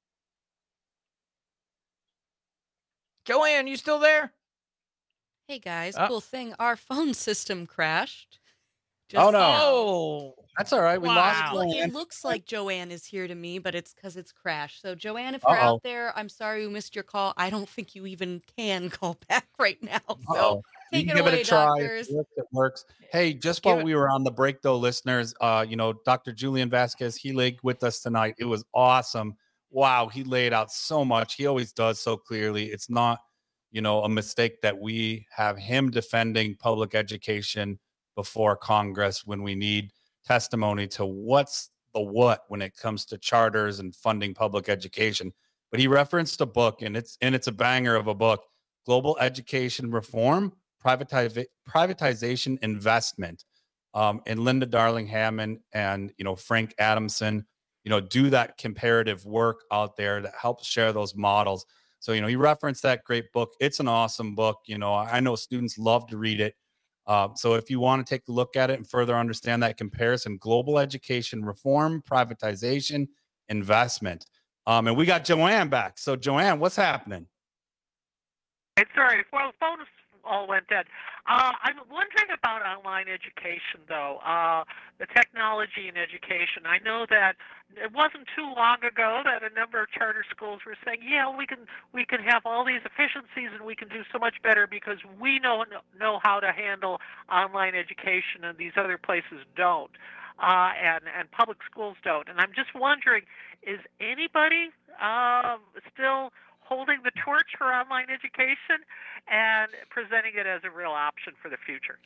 Joanne, you still there? Hey guys, Uh, cool thing. Our phone system crashed. Oh, no. now. Oh, That's all right. We lost Well, Joanne. it looks like Joanne is here to me, but it's because it's crashed. So, Joanne, if you're Uh-oh. out there, I'm sorry we missed your call. I don't think you even can call back right now. So, Uh-oh. You take can it give away, it a try. doctors. It works, it works. Hey, just Give while it- we were on the break, though, listeners, uh, you know, Doctor Julian Vasquez, he laid with us tonight. It was awesome. Wow, he laid out so much. He always does so clearly. It's not, you know, a mistake that we have him defending public education before Congress when we need testimony to what's the what when it comes to charters and funding public education. But he referenced a book, and it's and it's a banger of a book, Global Education Reform, Privatiz- Privatization Investment. Um, and Linda Darling Hammond and, you know, Frank Adamson, you know, do that comparative work out there that helps share those models. So, you know, he referenced that great book. It's an awesome book. You know, I know students love to read it. Uh, so if you want to take a look at it and further understand that comparison, Global Education Reform, Privatization, Investment. Um, and we got Joanne back. So, Joanne, what's happening? It's all right. Well, the phone all went dead. Uh, I'm wondering about online education, though. Uh, the technology in education. I know that it wasn't too long ago that a number of charter schools were saying, "Yeah, we can we can have all these efficiencies and we can do so much better because we know know how to handle online education and these other places don't." Uh, and, and public schools don't. And I'm just wondering, is anybody uh, still holding the torch for online education and presenting it as a real option for the future?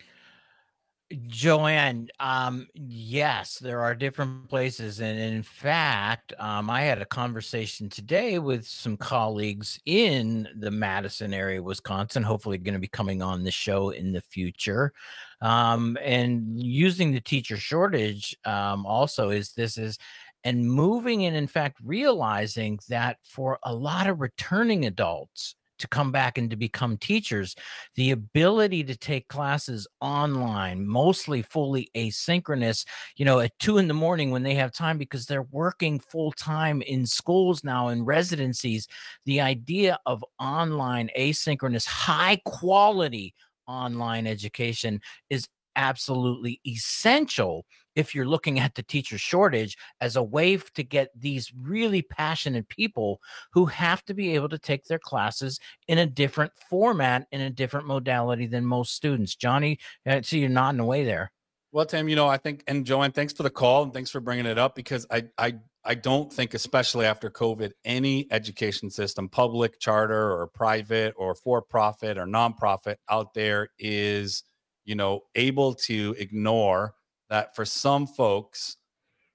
Joanne, um, yes, there are different places. And in fact, um, I had a conversation today with some colleagues in the Madison area, Wisconsin, hopefully going to be coming on the show in the future. Um, and using the teacher shortage um, also is this is and moving and in fact realizing that for a lot of returning adults to come back and to become teachers, the ability to take classes online, mostly fully asynchronous, you know, at two in the morning when they have time because they're working full time in schools now in residencies, the idea of online asynchronous high quality online education is absolutely essential if you're looking at the teacher shortage as a way to get these really passionate people who have to be able to take their classes in a different format, in a different modality than most students. Johnny, I see you're nodding away there. Well, Tim, you know, I think, and Joanne, thanks for the call and thanks for bringing it up because I, I, I don't think, especially after COVID, any education system, public, charter, or private, or for-profit, or nonprofit out there is, you know, able to ignore that for some folks,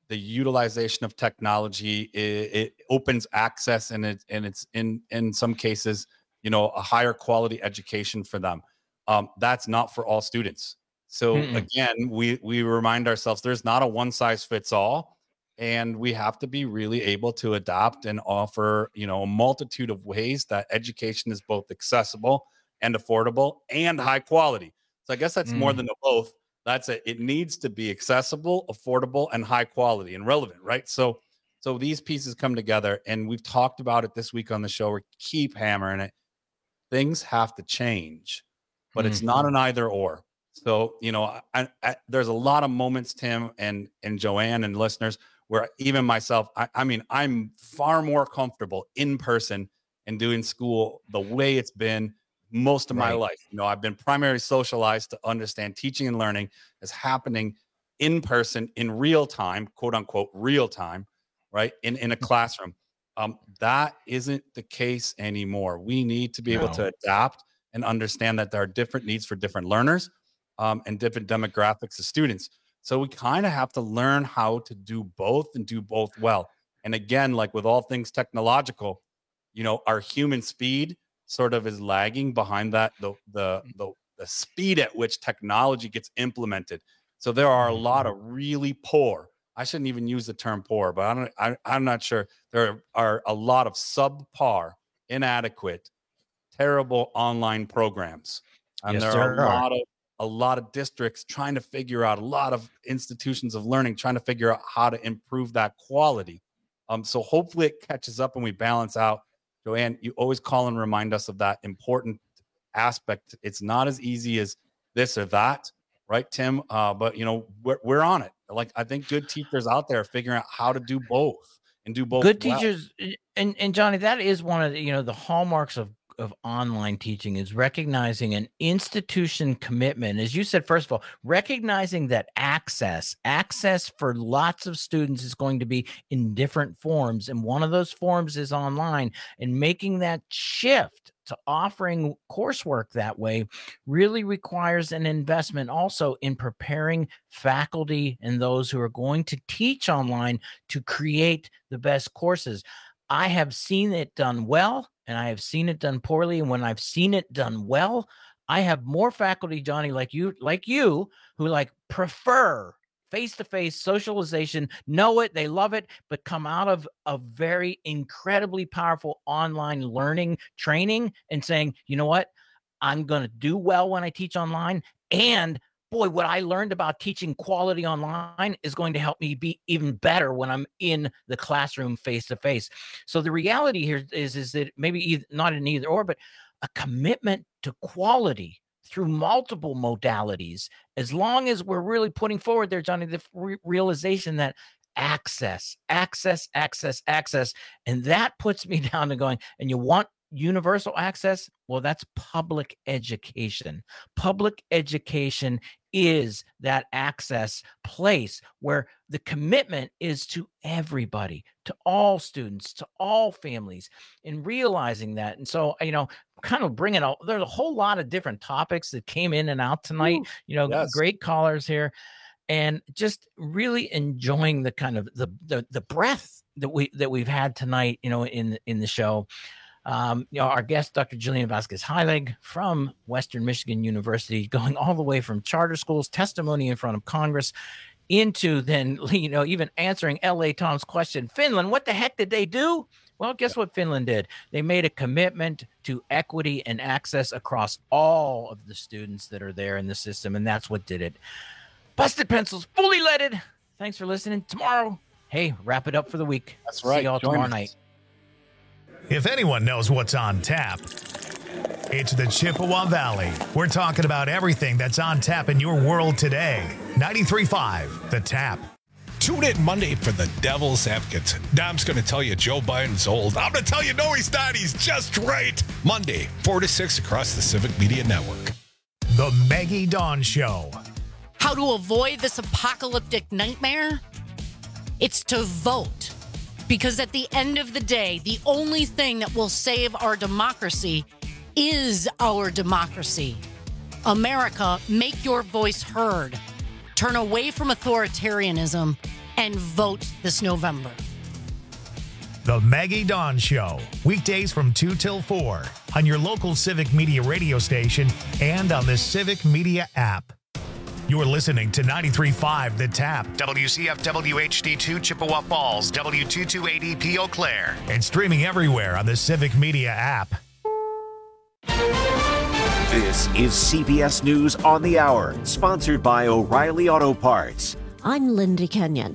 the utilization of technology, it, it opens access, and it and it's in in some cases, you know, a higher quality education for them. Um, that's not for all students. So Mm-mm. again, we we remind ourselves there's not a one size fits all, and we have to be really able to adapt and offer, you know, a multitude of ways that education is both accessible and affordable and high quality. So I guess that's mm. more than a both. That's it. It needs to be accessible, affordable, and high quality and relevant, right? So, so these pieces come together, and we've talked about it this week on the show. We keep hammering it. Things have to change, but mm. it's not an either or. So, you know, I, I, there's a lot of moments, Tim and and Joanne and listeners, where even myself, I, I mean, I'm far more comfortable in person and doing school the way it's been most of right. my life. You know, I've been primarily socialized to understand teaching and learning is happening in person, in real time, quote unquote, real time, right? In, in a classroom. Um, that isn't the case anymore. We need to be no. able to adapt and understand that there are different needs for different learners um, and different demographics of students. So we kind of have to learn how to do both and do both well. And again, like with all things technological, you know, our human speed sort of is lagging behind that, the, the, the, the speed at which technology gets implemented. So there are a lot of really poor, I shouldn't even use the term poor, but I don't, I, I'm not sure. There are a lot of subpar, inadequate, terrible online programs. And yes, there, there are a lot of, a lot of districts trying to figure out, a lot of institutions of learning trying to figure out how to improve that quality. Um, so hopefully it catches up and we balance out. Joanne, you always call and remind us of that important aspect. It's not as easy as this or that, right, Tim? Uh, but, you know, we're, we're on it. Like, I think good teachers out there are figuring out how to do both and do both. Good well. teachers. And, and Johnny, that is one of the, you know, the hallmarks of, of online teaching is recognizing an institution commitment. As you said, first of all, recognizing that access, access for lots of students is going to be in different forms. And one of those forms is online, and making that shift to offering coursework that way really requires an investment also in preparing faculty and those who are going to teach online to create the best courses. I have seen it done well, and I have seen it done poorly. And when I've seen it done well, I have more faculty, Johnny, like you, like you, who like prefer face-to-face socialization, know it, they love it, but come out of a very incredibly powerful online learning training and saying, you know what, I'm going to do well when I teach online. And boy, what I learned about teaching quality online is going to help me be even better when I'm in the classroom face-to-face. So the reality here is, is that maybe either, not an either or, but a commitment to quality through multiple modalities, as long as we're really putting forward there, Johnny, the re- realization that access, access, access, access, and that puts me down to going, and you want universal access? Well, that's public education. Public education is that access place where the commitment is to everybody, to all students, to all families, and realizing that. And so, you know, kind of bringing out, there's a whole lot of different topics that came in and out tonight. Ooh, you know, yes. Great callers here, and just really enjoying the kind of the the the breadth that we that we've had tonight, you know, in in the show. Um, you know, our guest, Doctor Jillian Vasquez-Heilig from Western Michigan University, going all the way from charter schools, testimony in front of Congress, into then, you know, even answering L A Tom's question, Finland, what the heck did they do? Well, guess what Finland did? They made a commitment to equity and access across all of the students that are there in the system, and that's what did it. Busted Pencils, fully leaded. Thanks for listening. Tomorrow, hey, wrap it up for the week. That's right. See y'all Join tomorrow us. night. If anyone knows what's on tap, it's the Chippewa Valley. We're talking about everything that's on tap in your world today. ninety-three point five, The Tap. Tune in Monday for the Devil's Advocate. Dom's going to tell you Joe Biden's old. I'm going to tell you, no, he's not. He's just right. Monday, four to six across the Civic Media Network. The Maggie Dawn Show. How to avoid this apocalyptic nightmare? It's to vote. Because at the end of the day, the only thing that will save our democracy is our democracy. America, make your voice heard. Turn away from authoritarianism and vote this November. The Maggie Dawn Show, weekdays from two till four on your local Civic Media radio station and on the Civic Media app. You're listening to ninety-three point five The Tap, W C F W H D two Chippewa Falls, W two twenty-eight E P Eau Claire, and streaming everywhere on the Civic Media app. This is C B S News on the Hour, sponsored by O'Reilly Auto Parts. I'm Linda Kenyon.